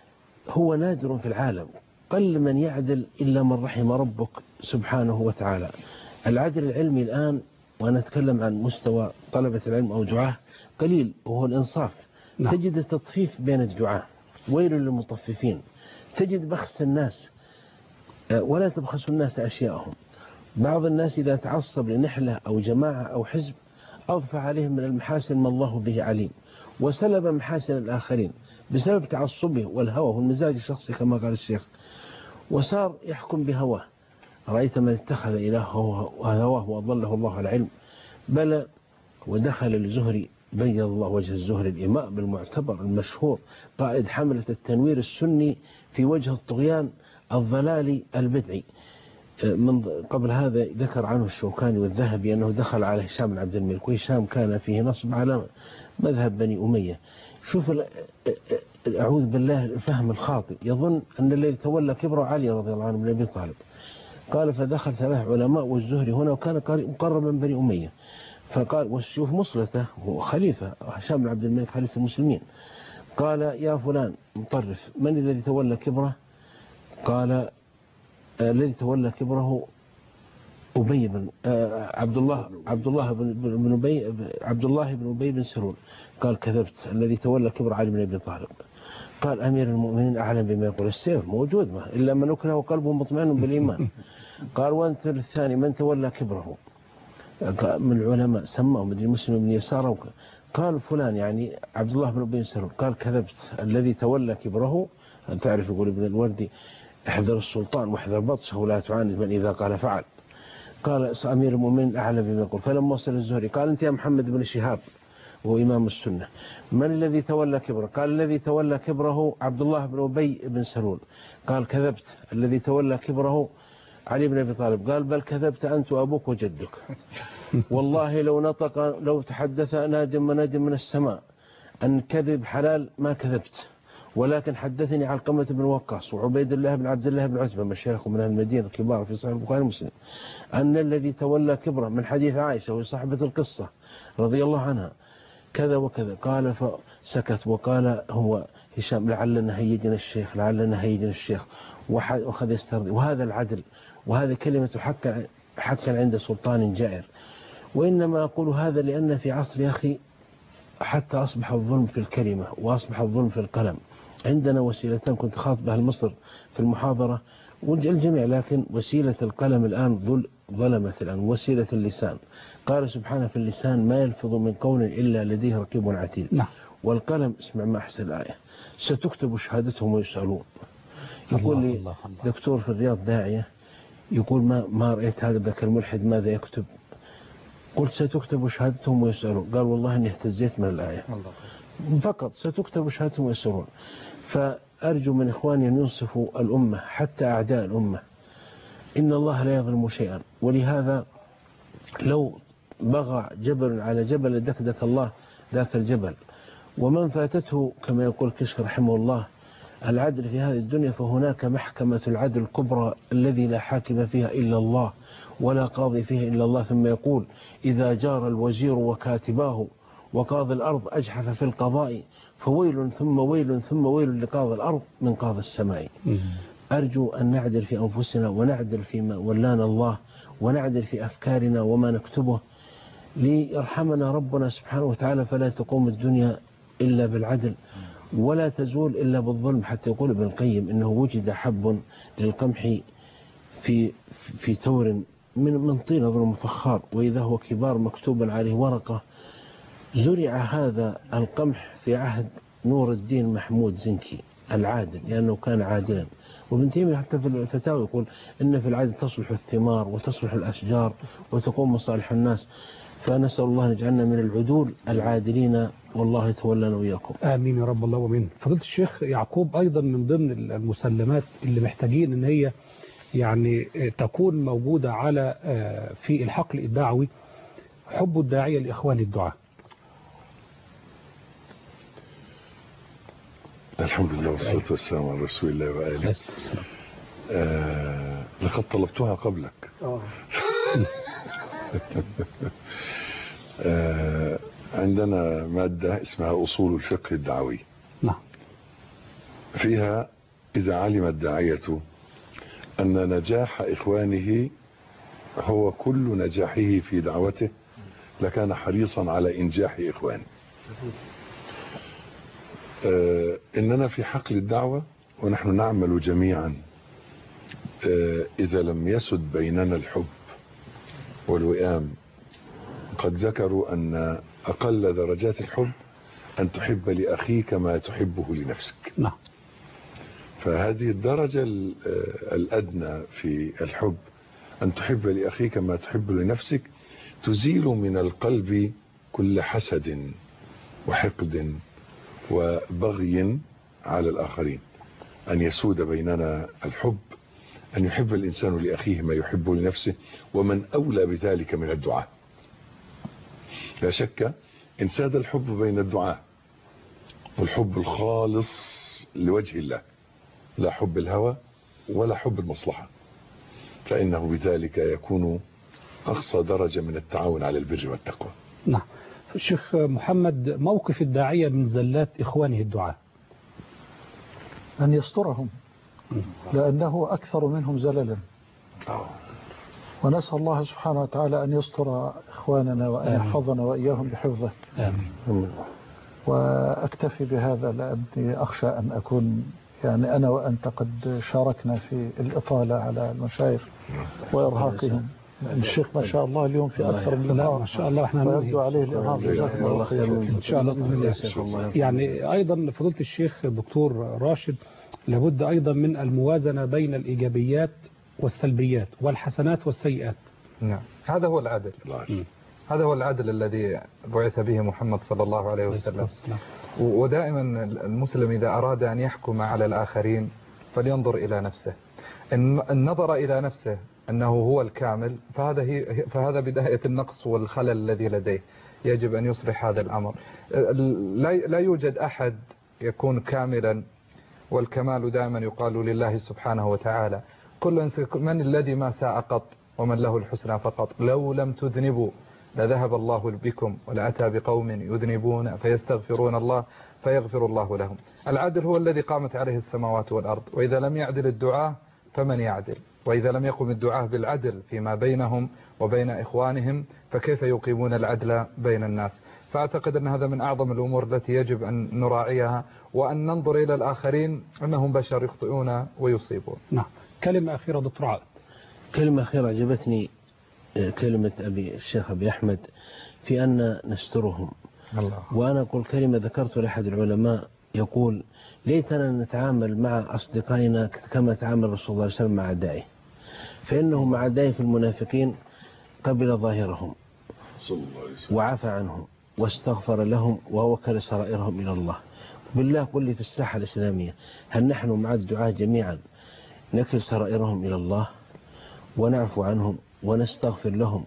هو نادر في العالم، قل من يعدل إلا من رحم ربك سبحانه وتعالى. العدل العلمي الآن، وأنا أتكلم عن مستوى طلبة العلم أو دعاه، قليل، وهو الإنصاف. نعم. تجد التطفيف بين الدعاة، ويل للمطففين. تجد بخس الناس، ولا تبخسوا الناس أشياءهم. بعض الناس إذا تعصب لنحلة أو جماعة أو حزب أضفى عليهم من المحاسن ما الله به عليم، وسلب محاسن الآخرين بسبب تعصبه والهوى والمزاج الشخصي كما قال الشيخ، وصار يحكم بهواه. رأيت من اتخذ إلهه وهواه وأضله الله على علم. بل ودخل الزهري بيض الله وجه الزهري الإمام المعتبر المشهور قائد حملة التنوير السني في وجه الطغيان الضلالي البدعي. من قبل هذا ذكر عنه الشوكاني والذهبي أنه دخل على هشام بن عبد الملك، وهشام كان فيه نصب على مذهب بني أمية. شوف أعوذ بالله الفهم الخاطئ، يظن أن الذي تولى كبره علي رضي الله عنه بن أبي طالب. قال فدخل ثلاث علماء والزهري هنا، وكان مقربا من بني أمية. فقال وشوف مصلته، هو خليفة هشام بن عبد الملك خليفة المسلمين. قال يا فلان مطرف، من الذي تولى كبره؟ قال الذي تولى كبره أبي بن عبد الله عبد الله بن أبي عبد الله بن أبي بن سلول. قال كذبت، الذي تولى كبر علي بن أبي طالب. قال أمير المؤمنين أعلم بما يقول، السيف موجود ما إلا من أكره وقلبه مطمئن بالإيمان. قال وانت الثاني من تولى كبره من العلماء سماه مدري مسلم بن يسار. قال فلان يعني عبد الله بن أبي بن سلول. قال كذبت، الذي تولى كبره، تعرف يقول ابن الوردي احذر السلطان واحذر بطشه ولا تعاند من إذا قال فعل. قال أمير المؤمنين أعلم بما يقول. فلما وصل الزهري قال أنت يا محمد بن شهاب وهو إمام السنة، من الذي تولى كبره؟ قال الذي تولى كبره عبد الله بن أبي بن سلول. قال كذبت، الذي تولى كبره علي بن أبي طالب. قال بل كذبت أنت وأبوك وجدك، والله لو نطق لو تحدث نادم منادم من السماء أن كذب حلال ما كذبت، ولكن حدثني علقمة بن وقاص وعبيد الله بن عبد الله بن عتبة مشايخ من المدينة الكبار في صحيح البخاري ومسلم أن الذي تولى كبره من حديث عائشة وهي صاحبة القصة رضي الله عنها كذا وكذا. قال فسكت وقال هو هشام لعلنا هيجنا الشيخ لعلنا هيجنا الشيخ، وأخذ يسترضي. وهذا العدل، وهذا كلمة حقا حقا عند سلطان جائر. وإنما أقول هذا لأن في عصر يا أخي حتى أصبح الظلم في الكلمة وأصبح الظلم في القلم. عندنا وسيلتان كنت خاطبها لمصر في المحاضرة والجميع، لكن وسيلة القلم الآن ظل ظلمت الآن، وسيلة اللسان. قال سبحانه في اللسان ما يلفظ من قول إلا لديه رقيب عتيد. نعم. والقلم اسمع ما أحسن الآية ستكتب شهادتهم ويسألون. يقول لي دكتور في الرياض داعية يقول ما ما رأيت هذا ذاك الملحد ماذا يكتب؟ قلت ستكتب شهادتهم ويسألون. قال والله إني اهتزيت من الآية فقط، ستكتب شهادتهم ويسألون. فأرجو من إخواني أن ينصفوا الأمة حتى أعداء الأمة، إن الله لا يظلم شيئا. ولهذا لو بغى جبل على جبل لدكدك الله ذاك الجبل. ومن فاتته كما يقول كشك رحمه الله العدل في هذه الدنيا فهناك محكمة العدل الكبرى الذي لا حاكم فيها إلا الله ولا قاضي فيها إلا الله. ثم يقول إذا جار الوزير وكاتباه وقاضي الأرض أجحف في القضاء فويل ثم ويل ثم ويل لقاضي الأرض من قاضي السماء. أرجو أن نعدل في أنفسنا ونعدل فيما ولانا الله، ونعدل في أفكارنا وما نكتبه ليرحمنا ربنا سبحانه وتعالى. فلا تقوم الدنيا إلا بالعدل ولا تزول إلا بالظلم. حتى يقول ابن القيم إنه وجد حب للقمح في في ثور من من طين ظلم فخار، وإذا هو كبار مكتوب عليه ورقة. زرع هذا القمح في عهد نور الدين محمود زنكي العادل لأنه كان عادلا. وابن تيمية حتى في الفتاوى يقول إن في العدل تصلح الثمار وتصلح الأشجار وتقوم مصالح الناس. فنسأل الله أن يجعلنا من العدول العادلين، والله يتولنا وإياكم. آمين يا رب الله ومن فضيلة الشيخ يعقوب. أيضا من ضمن المسلمات اللي محتاجين إن هي يعني تكون موجودة على في الحقل الدعوي حب الداعية لإخوان الدعاء. الحمد لله والصلاة والسلام على رسول الله وآله. آه لقد طلبتها قبلك. آه عندنا مادة اسمها أصول الفقه الدعوي. نعم. فيها إذا علم الداعية أن نجاح إخوانه هو كل نجاحه في دعوته لكان حريصا على إنجاح إخوانه. آه إننا في حقل الدعوة ونحن نعمل جميعا، آه إذا لم يسد بيننا الحب والوئام. قد ذكروا أن أقل درجات الحب أن تحب لأخيك ما تحبه لنفسك. نعم. فهذه الدرجة الأدنى في الحب أن تحب لأخيك ما تحب لنفسك تزيل من القلب كل حسد وحقد وبغي على الآخرين. أن يسود بيننا الحب، أن يحب الإنسان لأخيه ما يحب لنفسه، ومن أولى بذلك من الدعاء. لا شك إن ساد الحب بين الدعاء والحب الخالص لوجه الله، لا حب الهوى ولا حب المصلحة، فإنه بذلك يكون أقصى درجة من التعاون على البر والتقوى. نعم. الشيخ محمد، موقف الداعية من زلات إخوانه الدعاء؟ أن يسترهم، لأنه أكثر منهم زللا، ونسأل الله سبحانه وتعالى أن يستر إخواننا وأن يحفظنا وإياهم بحفظه. آمين. وأكتفي بهذا لأني أخشى أن أكون يعني أنا وأنت قد شاركنا في الإطالة على المشايخ وإرهاقهم. الشيخ ما شاء الله اليوم في أكثر من لا ما شاء الله احنا ويبدو عليه الإرهاق. جزاكم الله خير إن شاء الله بإذن الله. يعني أيضا فضيلة الشيخ الدكتور راشد، لابد أيضا من الموازنة بين الإيجابيات والسلبيات والحسنات والسيئات. نعم، هذا هو العدل. هذا هو العدل الذي بعث به محمد صلى الله عليه وسلم. ودائما المسلم إذا أراد أن يحكم على الآخرين فلينظر إلى نفسه. إن نظر إلى نفسه أنه هو الكامل فهذا هي فهذا بداية النقص والخلل الذي لديه. يجب أن يصلح هذا الأمر. لا يوجد أحد يكون كاملا، والكمال دائما يقال لله سبحانه وتعالى. كل من الذي ما ساء قط ومن له الحسنى فقط. لو لم تذنبوا لذهب الله بكم ولأتى بقوم يذنبون فيستغفرون الله فيغفر الله لهم. العدل هو الذي قامت عليه السماوات والأرض، وإذا لم يعدل الدعاة فمن يعدل؟ وإذا لم يقم الدعاة بالعدل فيما بينهم وبين إخوانهم فكيف يقيمون العدل بين الناس؟ فأعتقد أن هذا من أعظم الأمور التي يجب أن نراعيها، وأن ننظر إلى الآخرين أنهم بشر يخطئون ويصيبون. نعم. كلمة أخيرة دكتور عاد. كلمة أخيرة عجبتني كلمة أبي الشيخ أبي أحمد في أن نسترهم. الله. وأنا أقول كلمة ذكرت لأحد العلماء يقول: ليتنا نتعامل مع أصدقائنا كما تعامل رسول الله صلى الله عليه وسلم مع أعدائه، فإنه مع أعدائه في المنافقين قبل ظاهرهم وعفى عنهم واستغفر لهم ووكل سرائرهم إلى الله. بالله قل لي في الساحة الإسلامية هل نحن مع الدعاة جميعا نكل سرائرهم إلى الله ونعفو عنهم ونستغفر لهم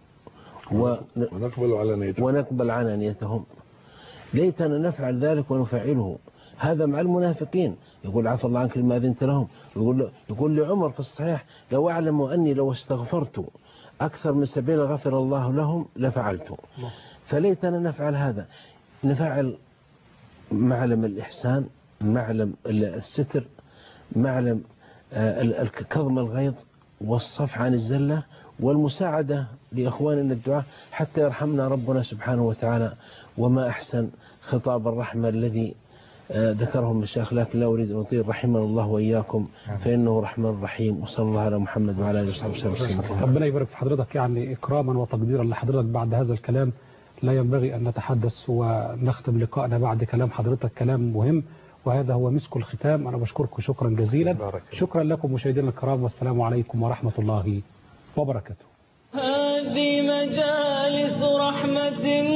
ونقبل علانيتهم ونقبل علانيتهم؟ ليتنا نفعل ذلك ونفعله. هذا مع المنافقين. يقول عفى الله عنك لما أذنت لهم. يقول, يقول لعمر في الصحيح: لو أعلم أني لو استغفرت أكثر من سبيل غفر الله لهم لفعلت. فليتنا نفعل هذا، نفعل معلم الإحسان، معلم الستر، معلم كظم الغيظ والصفح عن الزلة والمساعدة لإخواننا الدعاء حتى يرحمنا ربنا سبحانه وتعالى. وما أحسن خطاب الرحمة الذي ذكره المشايخ، لكن لا أريد أن أطيل، رحمنا الله وإياكم فإنه رحمن رحيم. وصلى الله على محمد وعلى آله وصحبه وسلم. ربنا يبارك في حضرتك. يعني إكراما وتقديرا لحضرتك بعد هذا الكلام لا ينبغي أن نتحدث ونختم لقاءنا بعد كلام حضرتك، كلام مهم، وهذا هو مسك الختام. أنا بشكركم شكرا جزيلا. شكرا لكم مشاهدينا الكرام، والسلام عليكم ورحمة الله وبركاته. هذه مجالس رحمة